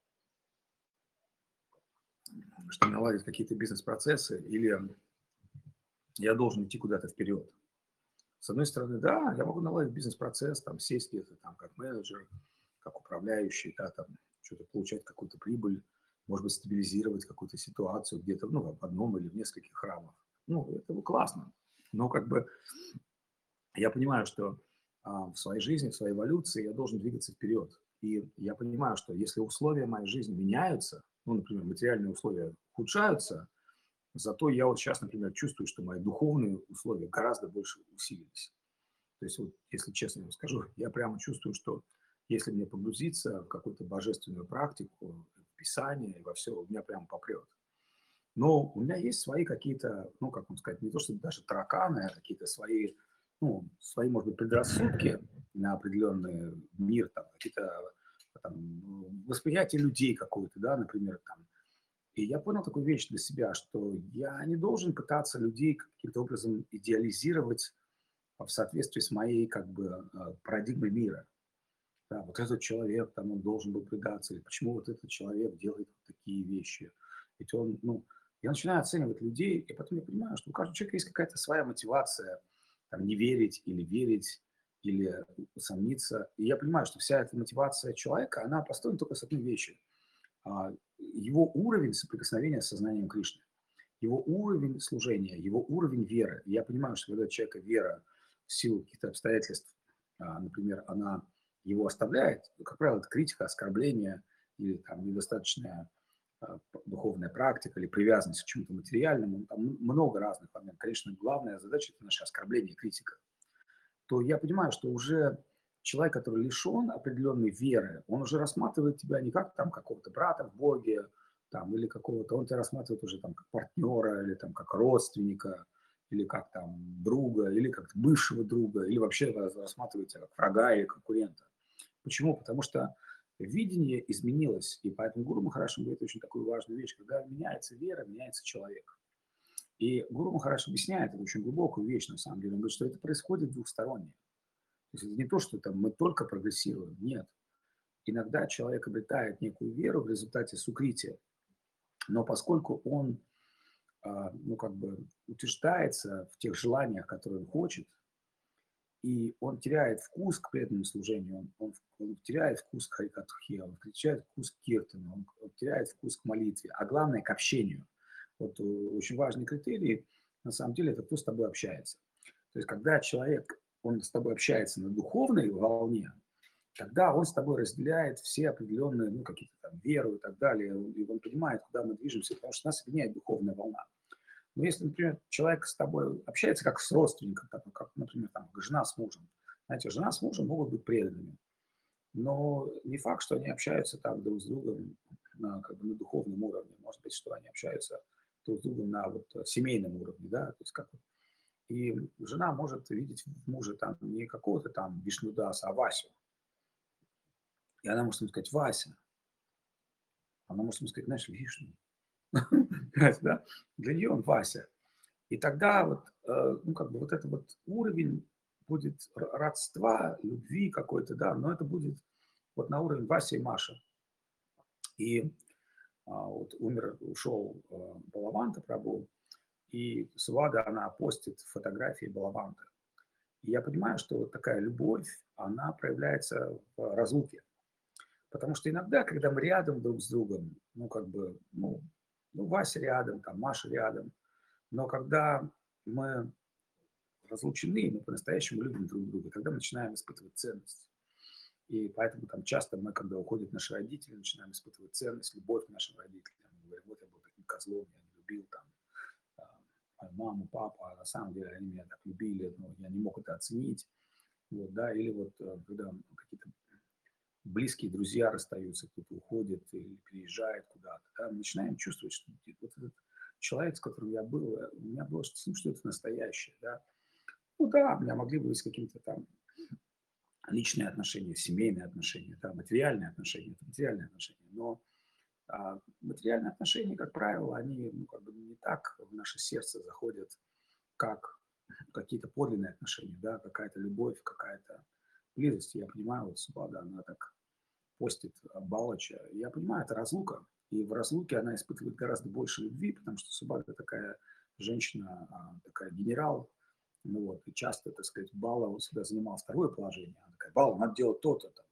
чтобы наладить какие-то бизнес-процессы, или я должен идти куда-то вперед? С одной стороны, да, я могу наладить бизнес-процесс, там, сесть где-то там как менеджер, как управляющий, да, там, что-то получать какую-то прибыль, может быть, стабилизировать какую-то ситуацию где-то, ну, в одном или в нескольких храмах. Ну, это классно. Но как бы я понимаю, что в своей жизни, в своей эволюции я должен двигаться вперед. И я понимаю, что если условия моей жизни меняются, ну, например, материальные условия ухудшаются, зато я вот сейчас, например, чувствую, что мои духовные условия гораздо больше усилились. То есть, вот, если честно вам скажу, я прямо чувствую, что если мне погрузиться в какую-то божественную практику, в Писание и во все, у меня прямо попрет. Но у меня есть свои какие-то, ну, как вам сказать, не то, что даже тараканы, а какие-то свои, ну, свои, может быть, предрассудки на определенный мир, там, какие-то там, восприятие людей какое-то, да, например, там. И я понял такую вещь для себя, что я не должен пытаться людей каким-то образом идеализировать в соответствии с моей, как бы, парадигмой мира. Да, вот этот человек, там, он должен был предаться, или почему вот этот человек делает вот такие вещи. Ведь он, ну, я начинаю оценивать людей, и потом я понимаю, что у каждого человека есть какая-то своя мотивация, там, не верить, или усомниться. И я понимаю, что вся эта мотивация человека, она построена только с одной вещи. Его уровень соприкосновения с сознанием Кришны, его уровень служения, его уровень веры. И я понимаю, что когда у человека вера в силу каких-то обстоятельств, например, она его оставляет, ну, как правило, это критика, оскорбление или там недостаточная духовная практика или привязанность к чему-то материальному, там много разных моментов. Конечно, главная задача – это наше оскорбление и критика. То я понимаю, что уже человек, который лишен определенной веры, он уже рассматривает тебя не как там какого-то брата в Боге, там, или какого-то, он тебя рассматривает уже там как партнера, или там как родственника, или как там друга, или как бывшего друга, или вообще рассматривает тебя как врага или конкурента. Почему? Потому что видение изменилось, и поэтому Гуру Махарадж говорит очень такую важную вещь, когда меняется вера, меняется человек. И Гуру Махарадж объясняет эту очень глубокую вещь, на самом деле. Он говорит, что это происходит двухсторонне. То есть это не то, что там мы только прогрессируем, нет. Иногда человек обретает некую веру в результате сукрития, но поскольку он, ну, как бы утверждается в тех желаниях, которые он хочет, и он теряет вкус к преданному служению, он теряет вкус к харикатхе, он теряет вкус к киртану, он теряет вкус к молитве, а главное к общению. Вот очень важный критерий, на самом деле, это кто с тобой общается. То есть, когда человек, он с тобой общается на духовной волне, тогда он с тобой разделяет все определенные, ну, какие-то там веру и так далее, и он понимает, куда мы движемся, потому что нас объединяет духовная волна. Но если, например, человек с тобой общается как с родственником, как, например, там, жена с мужем, знаете, жена с мужем могут быть преданными, но не факт, что они общаются там друг с другом на, как бы, на духовном уровне. Может быть, что они общаются друг с другом на вот семейном уровне, да, то есть как и жена может видеть в муже там не какого-то там Вишнудаса, а Васю. И она может ему сказать: Вася. Она может ему сказать: знаешь, Вишну. Да? Для нее он Вася. И тогда вот, ну, как бы вот этот вот уровень будет родства, любви какой-то, да, но это будет вот на уровень Вася и Маша. И вот ушел Балаванта Прабhu, и Сувага, она постит фотографии Балаванта. И я понимаю, что вот такая любовь, она проявляется в разлуке. Потому что иногда, когда мы рядом друг с другом, ну, как бы, ну Вася рядом, там, Маша рядом, но когда мы разлучены, мы по-настоящему любим друг друга, тогда мы начинаем испытывать ценность. И поэтому там часто мы, когда уходят наши родители, начинаем испытывать ценность, любовь к нашим родителям. Мы говорим, вот я был таким козлом, я не любил там мою маму, папу, а на самом деле они меня так любили, но я не мог это оценить. Вот, да, или вот когда какие-то близкие друзья расстаются, кто-то уходит или переезжает куда-то, да, мы начинаем чувствовать, что вот этот человек, с которым я был, у меня было с ним что-то настоящее, да. Ну да, у меня могли быть какие-то там личные отношения, семейные отношения, да, материальные отношения, это материальные отношения, но материальные отношения, как правило, они ну, как бы не так в наше сердце заходят, как какие-то подлинные отношения, да, какая-то любовь, какая-то близость. Я понимаю, вот Свобода, она так постит Балыча. Я понимаю, это разлука. И в разлуке она испытывает гораздо больше любви, потому что Субага такая женщина, такая генерал. Ну вот, и часто, так сказать, Бала вот всегда занимал второе положение. Она такая, Бала, надо делать то-то. Там,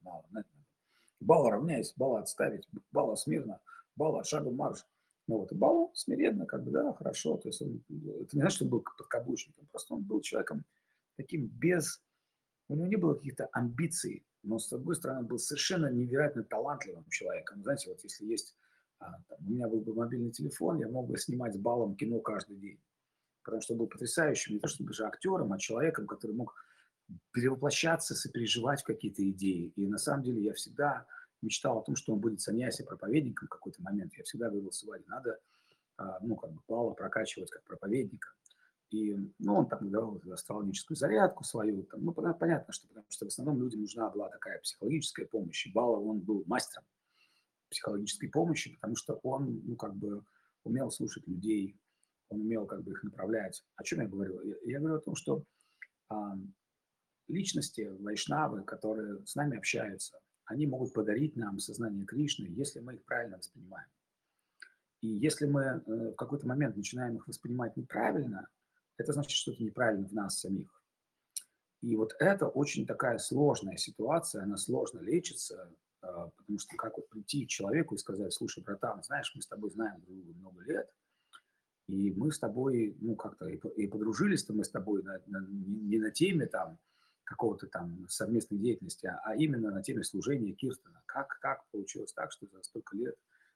Бала, равняйся, Бала отставить, Бала смирно, Бала шагом марш. Ну вот, и Бала смиренно, как бы, да, хорошо. То есть он, это не значит, что он был подкаблучником, просто он был человеком таким без у него не было каких-то амбиций, но, с другой стороны, он был совершенно невероятно талантливым человеком. Знаете, вот если есть, там, у меня был бы мобильный телефон, я мог бы снимать с Балом кино каждый день. Потому что он был потрясающим, не то чтобы даже актером, а человеком, который мог перевоплощаться, сопереживать в какие-то идеи. И на самом деле я всегда мечтал о том, что он будет саньяси проповедником в какой-то момент. Я всегда говорил, Ваде, надо, ну, как бы Бала прокачивать как проповедника. И, ну, он там давал астрологическую зарядку свою. Там, ну, понятно, что потому что в основном людям нужна была такая психологическая помощь. И Бала, он был мастером психологической помощи, потому что он, ну, как бы умел слушать людей, он умел как бы их направлять. О чем я говорю? Я говорю о том, что а, личности, вайшнавы, которые с нами общаются, они могут подарить нам сознание Кришны, если мы их правильно воспринимаем. И если мы в какой-то момент начинаем их воспринимать неправильно, это значит, что это неправильно в нас самих. И вот это очень такая сложная ситуация, она сложно лечится, потому что как вот прийти к человеку и сказать, слушай, братан, знаешь, мы с тобой знаем друг друга много лет, и мы с тобой, ну, как-то и подружились-то мы с тобой не на теме там какого-то там совместной деятельности, именно на теме служения Киртана. Как так получилось так, что за столько лет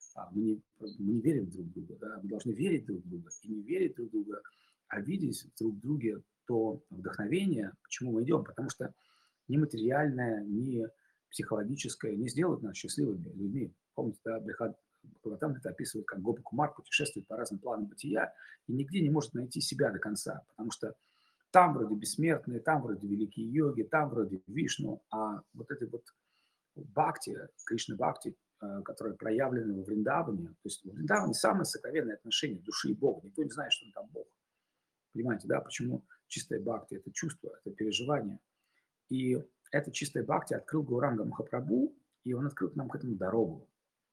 мы не верим друг другу, да? Мы должны верить друг в друга и не верить друг в друга, а видеть друг в друге то вдохновение, к чему мы идем, потому что ни материальное, ни психологическое не сделают нас счастливыми людьми. Помните, да, Бхагаватам это описывает, как Гопа Кумар путешествует по разным планам бытия и нигде не может найти себя до конца, потому что там вроде бессмертные, там вроде великие йоги, там вроде Вишну, а вот этой вот бхакти, Кришна Бхакти, которая проявлена во Вриндаване, то есть в Вриндаване самое сокровенное отношение души и Бога. Никто не знает, что он там Бог. Понимаете, да, почему чистая бхакти – это чувство, это переживание. И это чистая бхакти открыл Гауранга Махапрабху, и он открыл нам к этому дорогу.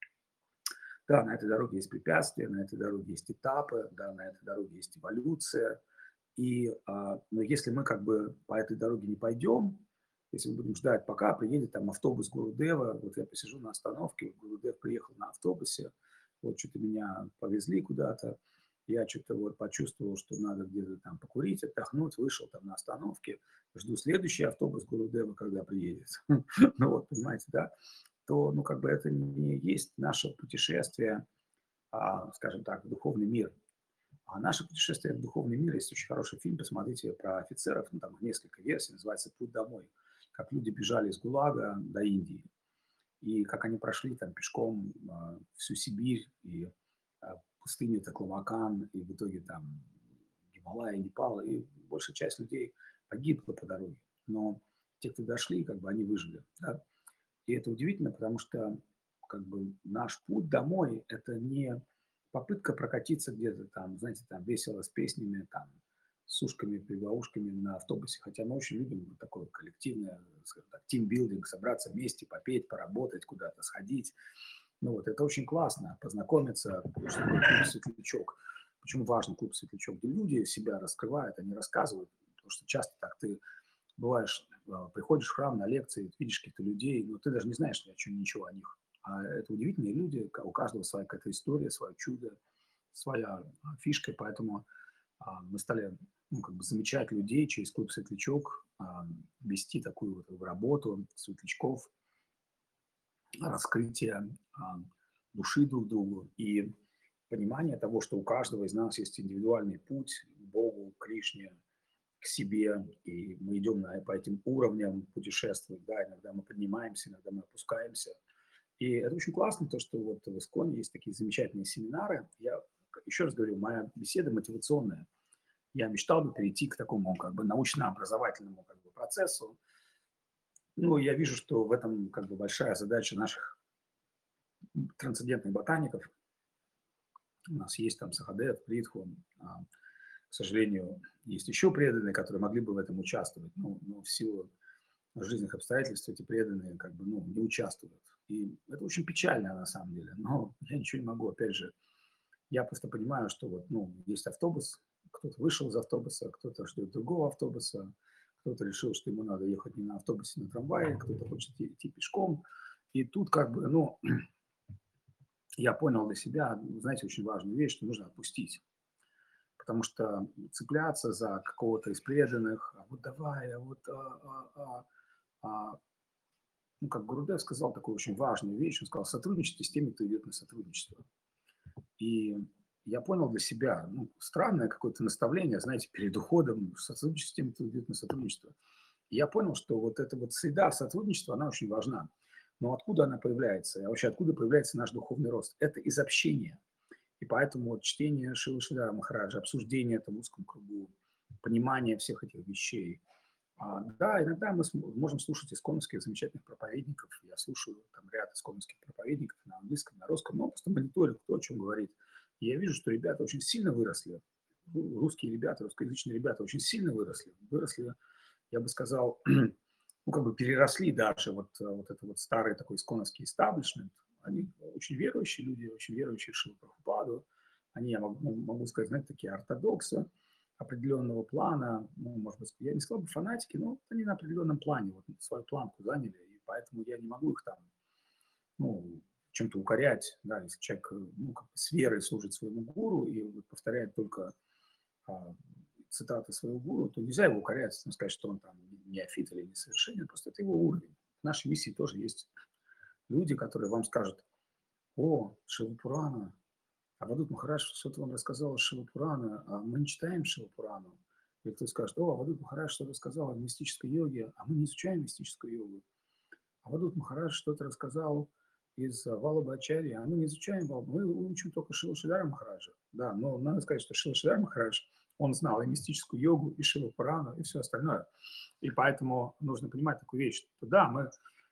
Да, на этой дороге есть препятствия, на этой дороге есть этапы, да, на этой дороге есть эволюция. Но если мы как бы по этой дороге не пойдем, если мы будем ждать, пока приедет там автобус Гурудева, вот я посижу на остановке, Гурудев приехал на автобусе, вот что-то меня повезли куда-то, я что-то вот почувствовал, что надо где-то там покурить, отдохнуть, вышел там на остановке, жду следующий автобус Гурудева, когда приедет. Ну вот, понимаете, да? То, ну, как бы это не есть наше путешествие, скажем так, в духовный мир. А наше путешествие в духовный мир, есть очень хороший фильм, посмотрите, про офицеров, ну, там несколько версий, называется «Путь домой». Как люди бежали из ГУЛАГа до Индии, и как они прошли там пешком всю Сибирь, и пустыню Такламакан, и в итоге там Гималай, Непал, и большая часть людей погибла по дороге. Но те, кто дошли, как бы они выжили. Да? И это удивительно, потому что как бы наш путь домой – это не попытка прокатиться где-то там, знаете, там весело с песнями, там, с ушками, прибаушками на автобусе. Хотя мы очень любим вот такое коллективное, скажем так, тимбилдинг, собраться вместе, попеть, поработать, куда-то сходить. Ну вот, это очень классно, познакомиться, что такое клуб «Светлячок». Почему важен клуб «Светлячок»? Где люди себя раскрывают, они рассказывают, потому что часто так ты бываешь, приходишь в храм на лекции, видишь каких-то людей, но ты даже не знаешь ничего о них. А это удивительные люди, у каждого своя какая-то история, свое чудо, своя фишка, поэтому мы стали ну, как бы замечать людей через клуб «Светлячок», вести такую вот работу светлячков, раскрытие души друг другу и понимание того, что у каждого из нас есть индивидуальный путь к Богу, к Кришне, к себе, и мы идем по этим уровням, путешествуем, да, иногда мы поднимаемся, иногда мы опускаемся. И это очень классно, то, что вот в Исконе есть такие замечательные семинары. Я еще раз говорю, моя беседа мотивационная. Я мечтал бы перейти к такому как бы научно-образовательному как бы процессу. Ну, я вижу, что в этом как бы большая задача наших трансцендентных ботаников. У нас есть там Сахадев, Притху. К сожалению, есть еще преданные, которые могли бы в этом участвовать, но в силу жизненных обстоятельств эти преданные как бы, не участвуют. И это очень печально на самом деле, но я ничего не могу. Опять же, я просто понимаю, что вот, есть автобус, кто-то вышел из автобуса, кто-то ждет другого автобуса, кто-то решил, что ему надо ехать не на автобусе, а на трамвае, кто-то хочет идти пешком. И тут как бы, я понял для себя, знаете, очень важную вещь, что нужно отпустить. Потому что цепляться за какого-то из преданных, а вот давай, как Гурудев сказал такую очень важную вещь, он сказал, сотрудничайте с теми, кто идет на сотрудничество. И я понял для себя, странное какое-то наставление, знаете, перед уходом, сотрудничать с теми, кто идет на сотрудничество. И я понял, что вот эта вот среда сотрудничества, она очень важна. Но откуда она появляется? И вообще, откуда появляется наш духовный рост? Это из общения. И поэтому вот чтение Шрилы Шридхара Махараджа, обсуждение это в узком кругу, понимание всех этих вещей. Да, иногда мы можем слушать исконовских замечательных проповедников. Я слушаю там ряд исконовских проповедников на английском, на русском, но просто мониторю, кто о чем говорит. И я вижу, что ребята очень сильно выросли. Русские ребята, русскоязычные ребята очень сильно выросли. Выросли, я бы сказал, как бы переросли даже вот это вот старый такой исконовский истаблишмент. Они очень верующие люди, очень верующие в Шрилу Прабхупаду. Они, я могу сказать, знаете, такие ортодоксы определенного плана, может быть, я не сказал бы фанатики, но они на определенном плане вот свою планку заняли, и поэтому я не могу их там, чем-то укорять, да, если человек, как бы с верой служит своему гуру и вот повторяет только цитаты своего гуру, то нельзя его укорять, сказать, что он там неофит или несовершенен, просто это его уровень. В нашей миссии тоже есть люди, которые вам скажут, о, Шива Пурана, Авадут Махарадж что-то вам рассказал о Шива Пурана, а мы не читаем Шива Пурану. Или кто скажет, о, Авадут Махарадж что-то рассказал о мистической йоге, а мы не изучаем мистическую йогу. Авадут Махарадж что-то рассказал из Валаба Ачарьи, а мы не изучаем Валаба, мы учим только Шрила Шридхара Махараджа. Да, но надо сказать, что Шрила Шридхар Махарадж, он знал и мистическую йогу, и Шива Пурану, и все остальное. И поэтому нужно понимать такую вещь, что да, мы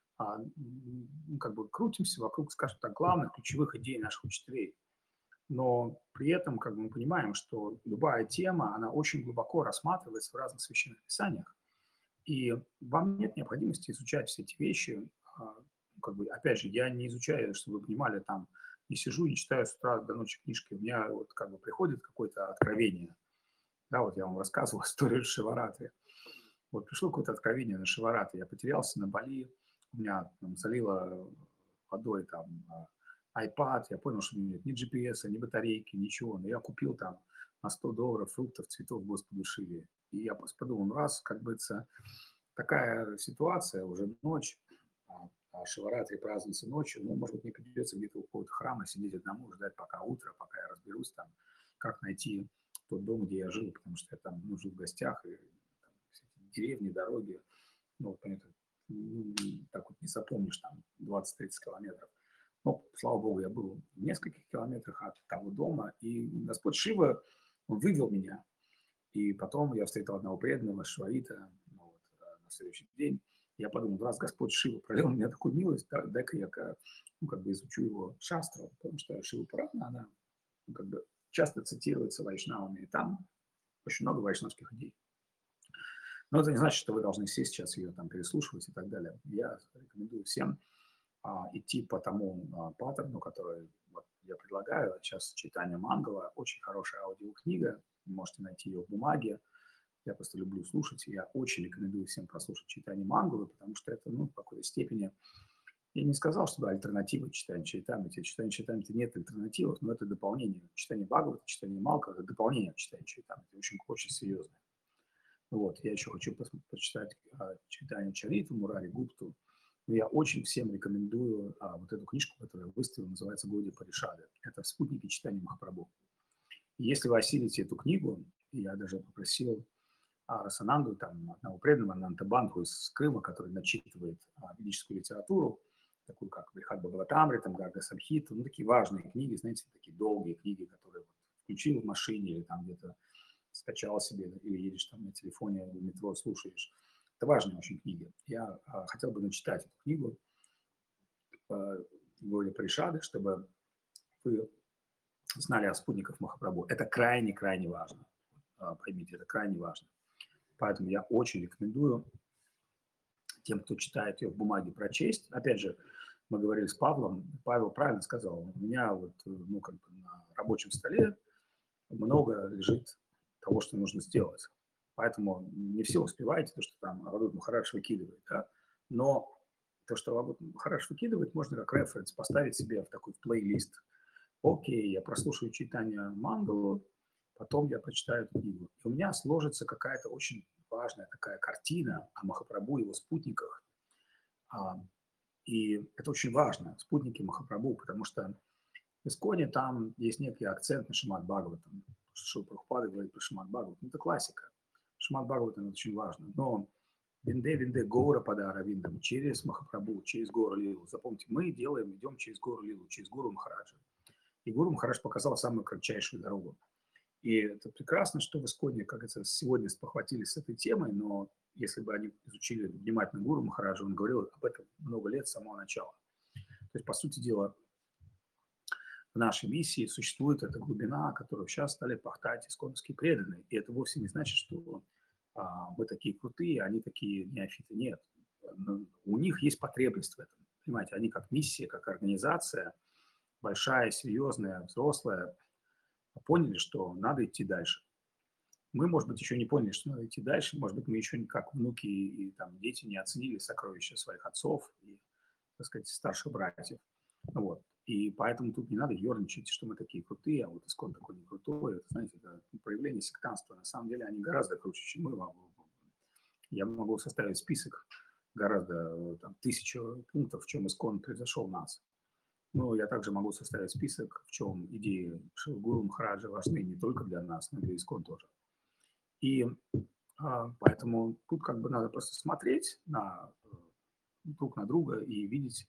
как бы крутимся вокруг, скажем так, главных ключевых идей наших учителей. Но при этом как бы мы понимаем, что любая тема, она очень глубоко рассматривается в разных священных писаниях. И вам нет необходимости изучать все эти вещи. Как бы, опять же, я не изучаю, чтобы вы понимали, там, не сижу, не читаю с утра до ночи книжки. У меня вот как бы приходит какое-то откровение. Да, вот я вам рассказывал историю Шиваратри. Вот пришло какое-то откровение на Шиваратри. Я потерялся на Бали, у меня там залило водой там iPad, я понял, что у меня нет ни GPS, ни батарейки, ничего. Но я купил там на $100 фруктов, цветов Господу Шиве. И я просто подумал, раз, как бы это такая ситуация, уже ночь, а Шиваратри празднуется ночью, может быть, мне придется где-то у какого-то храма сидеть одному, ждать пока утро, пока я разберусь там, как найти тот дом, где я жил, потому что я там жил в гостях, и там, деревни, дороги, понятно, так вот не запомнишь там 20-30 километров. Но, слава богу, я был в нескольких километрах от того дома, и Господь Шива, он вывел меня. И потом я встретил одного преданного, Шварита, на следующий день. Я подумал, раз Господь Шива пролил на меня такую милость, дай-ка я как бы изучу его шастру, потому что Шива Пурана, она как бы часто цитируется вайшнавами, и там очень много вайшнавских идей. Но это не значит, что вы должны сесть сейчас ее там переслушивать и так далее. Я рекомендую всем идти по тому паттерну, который вот я предлагаю. Сейчас читание Мангала, очень хорошая аудиокнига, вы можете найти ее в бумаге. Я просто люблю слушать, и я очень рекомендую всем прослушать читание Мангалы, потому что это, в какой-то степени, я не сказал, что альтернатива читанию Чайтамрити. Читание Чайтамрити нет альтернативы, но это дополнение. Читание Бхагавата, читание Малка – это дополнение к читанию Чайтамрити, очень, очень серьезное. Вот, я еще хочу почитать читание Чариту, Мурари Гупту. Но я очень всем рекомендую вот эту книжку, которую я выставил, называется «Годи Паришады». Это «Спутники читания Махапрабху». И если вы осилите эту книгу, и я даже попросил Расананду, там, одного преданного, Анантабандху из Крыма, который начитывает ведическую литературу, такую как Брихат Бхагаватамрита, там, Гарга Самхита, ну, такие важные книги, знаете, такие долгие книги, которые вот включил в машине или там где-то скачал себе, или едешь там на телефоне, в метро слушаешь. Это важные очень книги. Я хотел бы начитать эту книгу Годи Паришады, чтобы вы знали о спутниках Махапрабху. Это крайне-крайне важно. Поймите, это крайне важно. Поэтому я очень рекомендую тем, кто читает ее в бумаге, прочесть. Опять же, мы говорили с Павлом. Павел правильно сказал. У меня вот, ну, как бы на рабочем столе много лежит того, что нужно сделать. Поэтому не все успеваете, то, что там Авадут Махарадж выкидывает, да? Но то, что Авадут Махарадж выкидывает, можно как референс поставить себе в такой плейлист. Окей, я прослушаю читание Мангалу, потом я прочитаю эту книгу. И у меня сложится какая-то очень важная такая картина о Махапрабху и его спутниках. И это очень важно, спутники Махапрабху, потому что в Исконе там есть некий акцент на Шримад Бхагаватам. Что Прабхупада говорит про Шримад Бхагаватам. Это классика. Шримад Бхагаватам это очень важно. Но Винде Гора Падара Виндам через Махапрабху, через Гору Лилу. Запомните, мы идем через Гору Лилу, через Гуру Махараджа. И Гуру Махарадж показал самую кратчайшую дорогу. И это прекрасно, что в Исконе, как это сегодня спохватились с этой темой, но если бы они изучили внимательно Гуру Махараджа, он говорил об этом много лет с самого начала. То есть, по сути дела, в нашей миссии существует эта глубина, которую сейчас стали пахтать исконские преданные. И это вовсе не значит, что мы такие крутые, они такие неофиты. Нет. Но у них есть потребность в этом. Понимаете, они как миссия, как организация, большая, серьезная, взрослая, поняли, что надо идти дальше. Мы, может быть, еще не поняли, что надо идти дальше. Может быть, мы еще как внуки и там, дети не оценили сокровища своих отцов и, так сказать, старших братьев. Вот. И поэтому тут не надо ерничать, что мы такие крутые, а вот Искон такой не крутой. Это, знаете, это проявление сектантства. На самом деле они гораздо круче, чем мы. Я могу составить список гораздо там, 1000 пунктов, в чем Искон превзошел нас. Но я также могу составить список, в чем идеи Шивгуру Махараджа важны не только для нас, но и для Искон тоже. И поэтому тут как бы надо просто смотреть друг на друга и видеть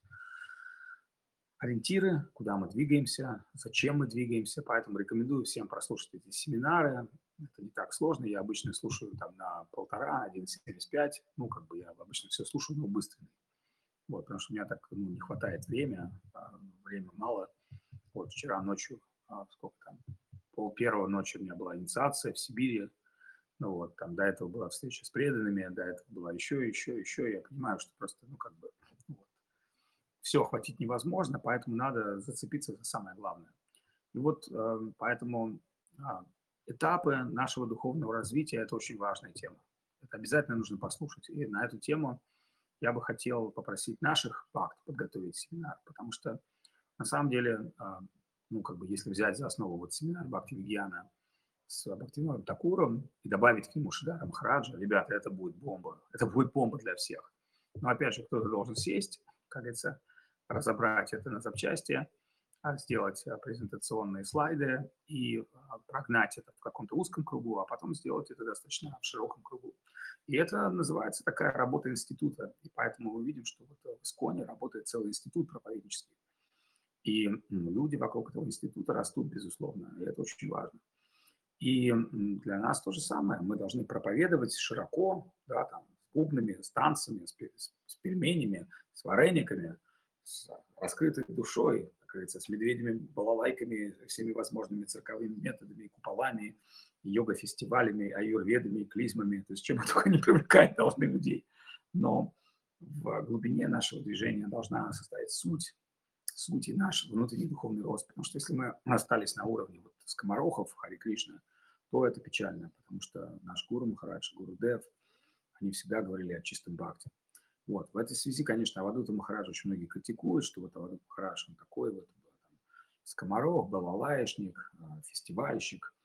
ориентиры, куда мы двигаемся, зачем мы двигаемся. Поэтому рекомендую всем прослушать эти семинары. Это не так сложно. Я обычно слушаю там на 1,5, 1,75. Ну, как бы я обычно все слушаю, но быстро. Вот, потому что у меня так не хватает времени мало. Вот вчера ночью, сколько там, 1:30 ночи у меня была инициация в Сибири. Ну вот, там до этого была встреча с преданными, до этого была еще. Я понимаю, что просто, ну, как бы, вот, все охватить невозможно, поэтому надо зацепиться за самое главное. И вот поэтому этапы нашего духовного развития – это очень важная тема. Это обязательно нужно послушать. И на эту тему я бы хотел попросить наших бхакт подготовить семинар, потому что на самом деле, ну, как бы, если взять за основу вот семинар Бхакти Вигьяна с Бхактивинодом Такуром и добавить к нему Шридхара Махараджа, ребята, это будет бомба. Это будет бомба для всех. Но опять же, кто-то должен сесть, как говорится, разобрать это на запчасти, сделать презентационные слайды и прогнать это в каком-то узком кругу, а потом сделать это достаточно в широком кругу. И это называется такая работа института. И поэтому мы видим, что вот в Исконе работает целый институт проповеднический. И люди вокруг этого института растут, безусловно, и это очень важно. И для нас то же самое. Мы должны проповедовать широко, да, там, с бубнами, с танцами, с пельменями, с варениками, с раскрытой душой, как говорится, с медведями, балалайками, всеми возможными цирковыми методами, куполами, йога-фестивалями, аюрведами, клизмами, то есть чем мы только не привлекать должны людей. Но в глубине нашего движения должна состоять суть и наш внутренний духовный рост. Потому что если мы остались на уровне вот скоморохов, Хари Кришна, то это печально, потому что наш Гуру Махарадж, Гуру Дев, они всегда говорили о чистом бхакти. Вот. В этой связи, конечно, Авадута Махараджа очень многие критикуют, что вот Авадута Махарадж, он такой вот там, скоморох, балалаечник, фестивальщик.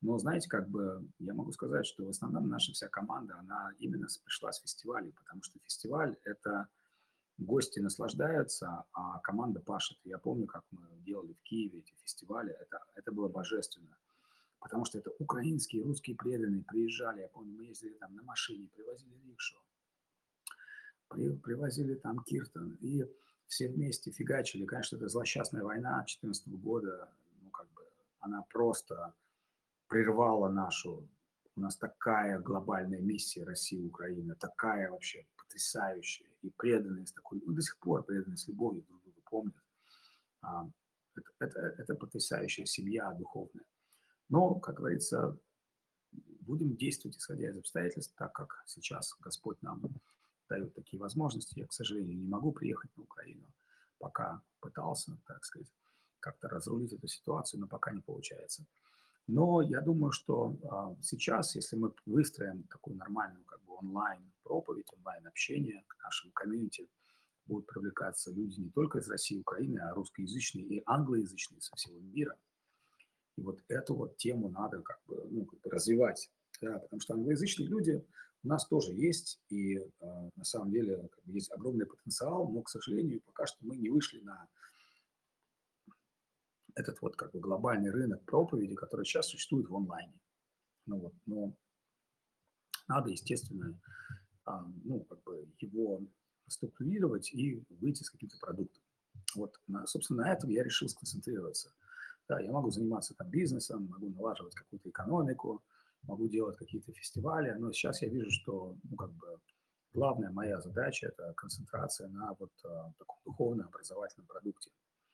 Но, знаете, как бы я могу сказать, что в основном наша вся команда, она именно пришла с фестивалей, потому что фестиваль– это гости наслаждаются, а команда пашет. Я помню, как мы делали в Киеве эти фестивали, это было божественно. Потому что это украинские, русские преданные приезжали. Я помню, мы ездили там на машине, привозили рикшу, привозили там киртон. И все вместе фигачили. Конечно, это злосчастная война 2014 года. Ну, как бы она просто прервала нашу... У нас такая глобальная миссия России и Украины, такая вообще потрясающая. И преданные с такой... Ну, до сих пор преданные с любовью друг друга помнят. А, это потрясающая семья духовная. Но, как говорится, будем действовать, исходя из обстоятельств, так как сейчас Господь нам дает такие возможности. Я, к сожалению, не могу приехать на Украину. Пока пытался, так сказать, как-то разрулить эту ситуацию, но пока не получается. Но я думаю, что сейчас, если мы выстроим такую нормальную как бы онлайн-проповедь, онлайн-общение к нашему комьюнити, будут привлекаться люди не только из России и Украины, а русскоязычные и англоязычные со всего мира. И вот эту вот тему надо как бы, ну, как бы развивать. Да, потому что англоязычные люди у нас тоже есть, и на самом деле как бы, есть огромный потенциал, но, к сожалению, пока что мы не вышли на этот вот как бы глобальный рынок проповеди, который сейчас существует в онлайне. Ну, вот, но надо, естественно, ну, как бы его структурировать и выйти с каким-то продуктом. Вот, собственно, на этом я решил сконцентрироваться. Да, я могу заниматься там бизнесом, могу налаживать какую-то экономику, могу делать какие-то фестивали, но сейчас я вижу, что, ну, как бы, главная моя задача– это концентрация на вот таком духовно-образовательном продукте.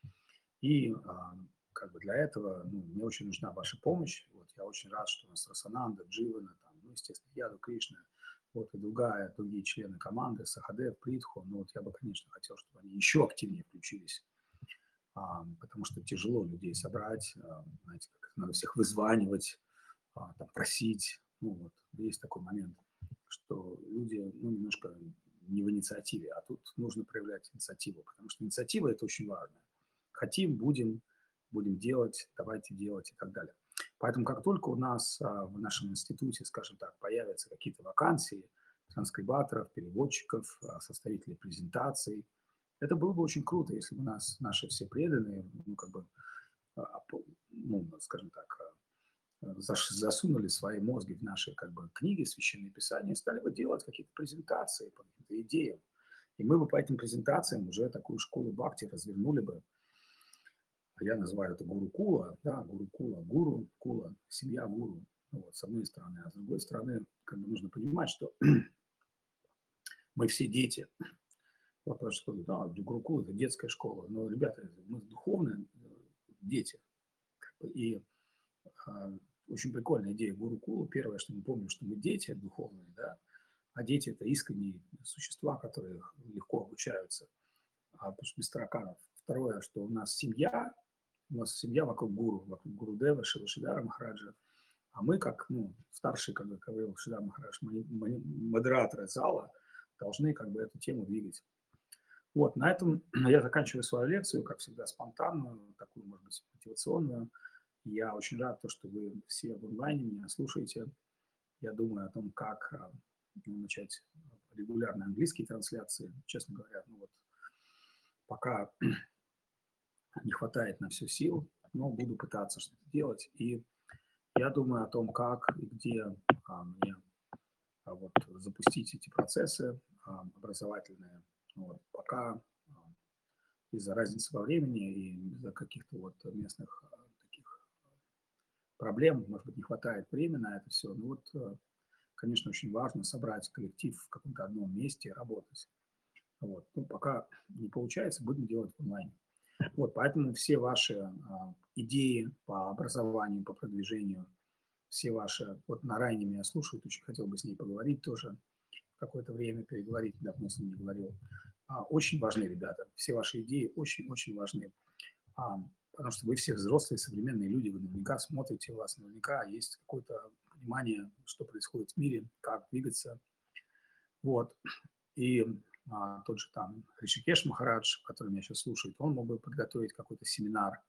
И как бы для этого, ну, мне очень нужна ваша помощь. Вот, я очень рад, что у нас Росананда, Дживана, там, ну, естественно, Яду Кришна, вот, и другие члены команды, Сахадев, Притху. Ну, вот я бы, конечно, хотел, чтобы они еще активнее включились, потому что тяжело людей собрать, знаете, как надо всех вызванивать, там, просить. Ну, вот, есть такой момент, что люди, ну, немножко не в инициативе, а тут нужно проявлять инициативу, потому что инициатива– это очень важно. Хотим, будем делать, давайте делать и так далее. Поэтому как только у нас в нашем институте, скажем так, появятся какие-то вакансии транскрибаторов, переводчиков, составителей презентаций, это было бы очень круто, если бы наши все преданные, ну, как бы, ну, скажем так, засунули свои мозги в наши как бы, книги, священные писания, и стали бы делать какие-то презентации по каким-то идеям. И мы бы по этим презентациям уже такую школу Бхакти развернули бы. Я называю это гуру-кула, да, гуру-кула, гуру-кула, семья гуру. Ну, вот, с одной стороны. А с другой стороны, как бы нужно понимать, что мы все дети. Вот, потому что, да, гуру-кула– это детская школа. Но, ребята, мы духовные дети. И очень прикольная идея гуру-кула. Первое, что мы помним, что мы дети духовные, да, а дети– это искренние существа, которые легко обучаются, потому что без тараканов. Второе, что у нас семья вокруг Гурудева, Шивашидара Махараджа, а мы, как ну, старшие, как говорил Шидар Махарадж, модераторы зала, должны как бы эту тему двигать. Вот, на этом я заканчиваю свою лекцию, как всегда, спонтанную, такую, может быть, мотивационную. Я очень рад, что вы все в онлайне меня слушаете. Я думаю о том, как начать регулярные английские трансляции. Честно говоря, ну вот пока не хватает на все сил, но буду пытаться что-то делать. И я думаю о том, как и где мне вот, запустить эти процессы образовательные. Вот, пока из-за разницы во времени и из-за каких-то вот местных таких проблем, может быть, не хватает времени на это все. Ну вот, конечно, очень важно собрать коллектив в каком-то одном месте и работать. Вот. Ну, пока не получается, будем делать в онлайне. Вот, поэтому все ваши идеи по образованию, по продвижению, все ваши... Вот на Райне меня слушают, очень хотел бы с ней поговорить тоже, какое-то время переговорить, давно с ней не говорил. Очень важны, ребята, все ваши идеи очень-очень важны. Потому что вы все взрослые, современные люди, вы наверняка смотрите, у вас наверняка есть какое-то понимание, что происходит в мире, как двигаться. Вот. И тот же там Ришикеш Махарадж, который меня сейчас слушает, он мог бы подготовить какой-то семинар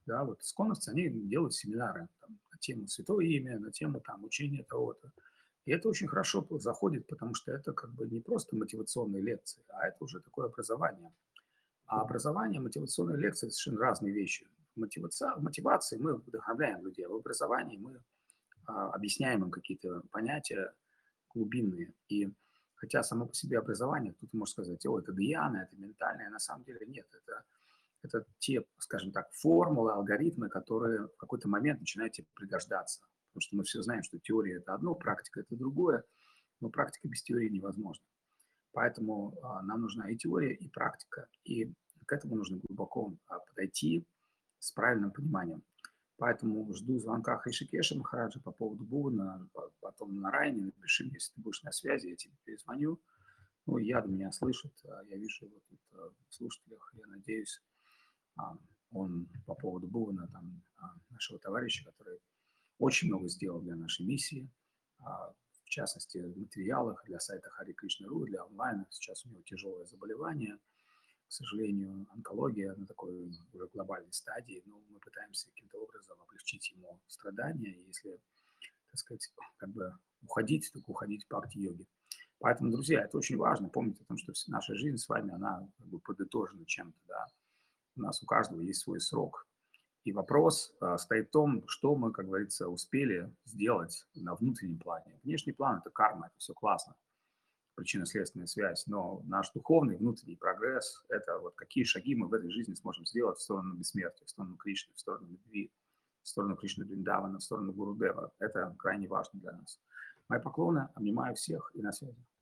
Да, вот исконовцы, они делают семинары там, на тему святое имя, на тему там учения того-то. И это очень хорошо заходит, потому что это как бы не просто мотивационные лекции, а это уже такое образование. А образование, мотивационные лекции – это совершенно разные вещи. В мотивации мы вдохновляем людей, а в образовании мы объясняем им какие-то понятия глубинные. И хотя само по себе образование, кто-то может сказать, о, это дьяна, это ментальное, на самом деле нет. Это те, скажем так, формулы, алгоритмы, которые в какой-то момент начинают тебе пригождаться. Потому что мы все знаем, что теория – это одно, практика – это другое, но практика без теории невозможна. Поэтому нам нужна и теория, и практика. И к этому нужно глубоко подойти с правильным пониманием. Поэтому жду звонка Хришикеша Махараджа по поводу Бувана, потом на Райне, напиши мне, если ты будешь на связи, я тебе перезвоню. Ну, Яд меня слышит, я вижу его тут в слушателях, я надеюсь, он по поводу Бувана, там, нашего товарища, который очень много сделал для нашей миссии, в частности, в материалах для сайта Хари Кришна.ру, для онлайна. Сейчас у него тяжелое заболевание, к сожалению, онкология на такой уже глобальной стадии, но мы пытаемся каким-то образом облегчить ему страдания, и если, так сказать, как бы уходить, только уходить в бхакти-йоге. Поэтому, друзья, это очень важно, помнить о том, что наша жизнь с вами, она как бы подытожена чем-то, да. У нас у каждого есть свой срок. И вопрос стоит в том, что мы, как говорится, успели сделать на внутреннем плане. Внешний план – это карма, это все классно, причинно-следственная связь, но наш духовный внутренний прогресс – это вот какие шаги мы в этой жизни сможем сделать в сторону бессмертия, в сторону Кришны, в сторону любви, в сторону Кришны Вриндавана, в сторону Гурудева. Это крайне важно для нас. Мои поклоны, обнимаю всех и на связи.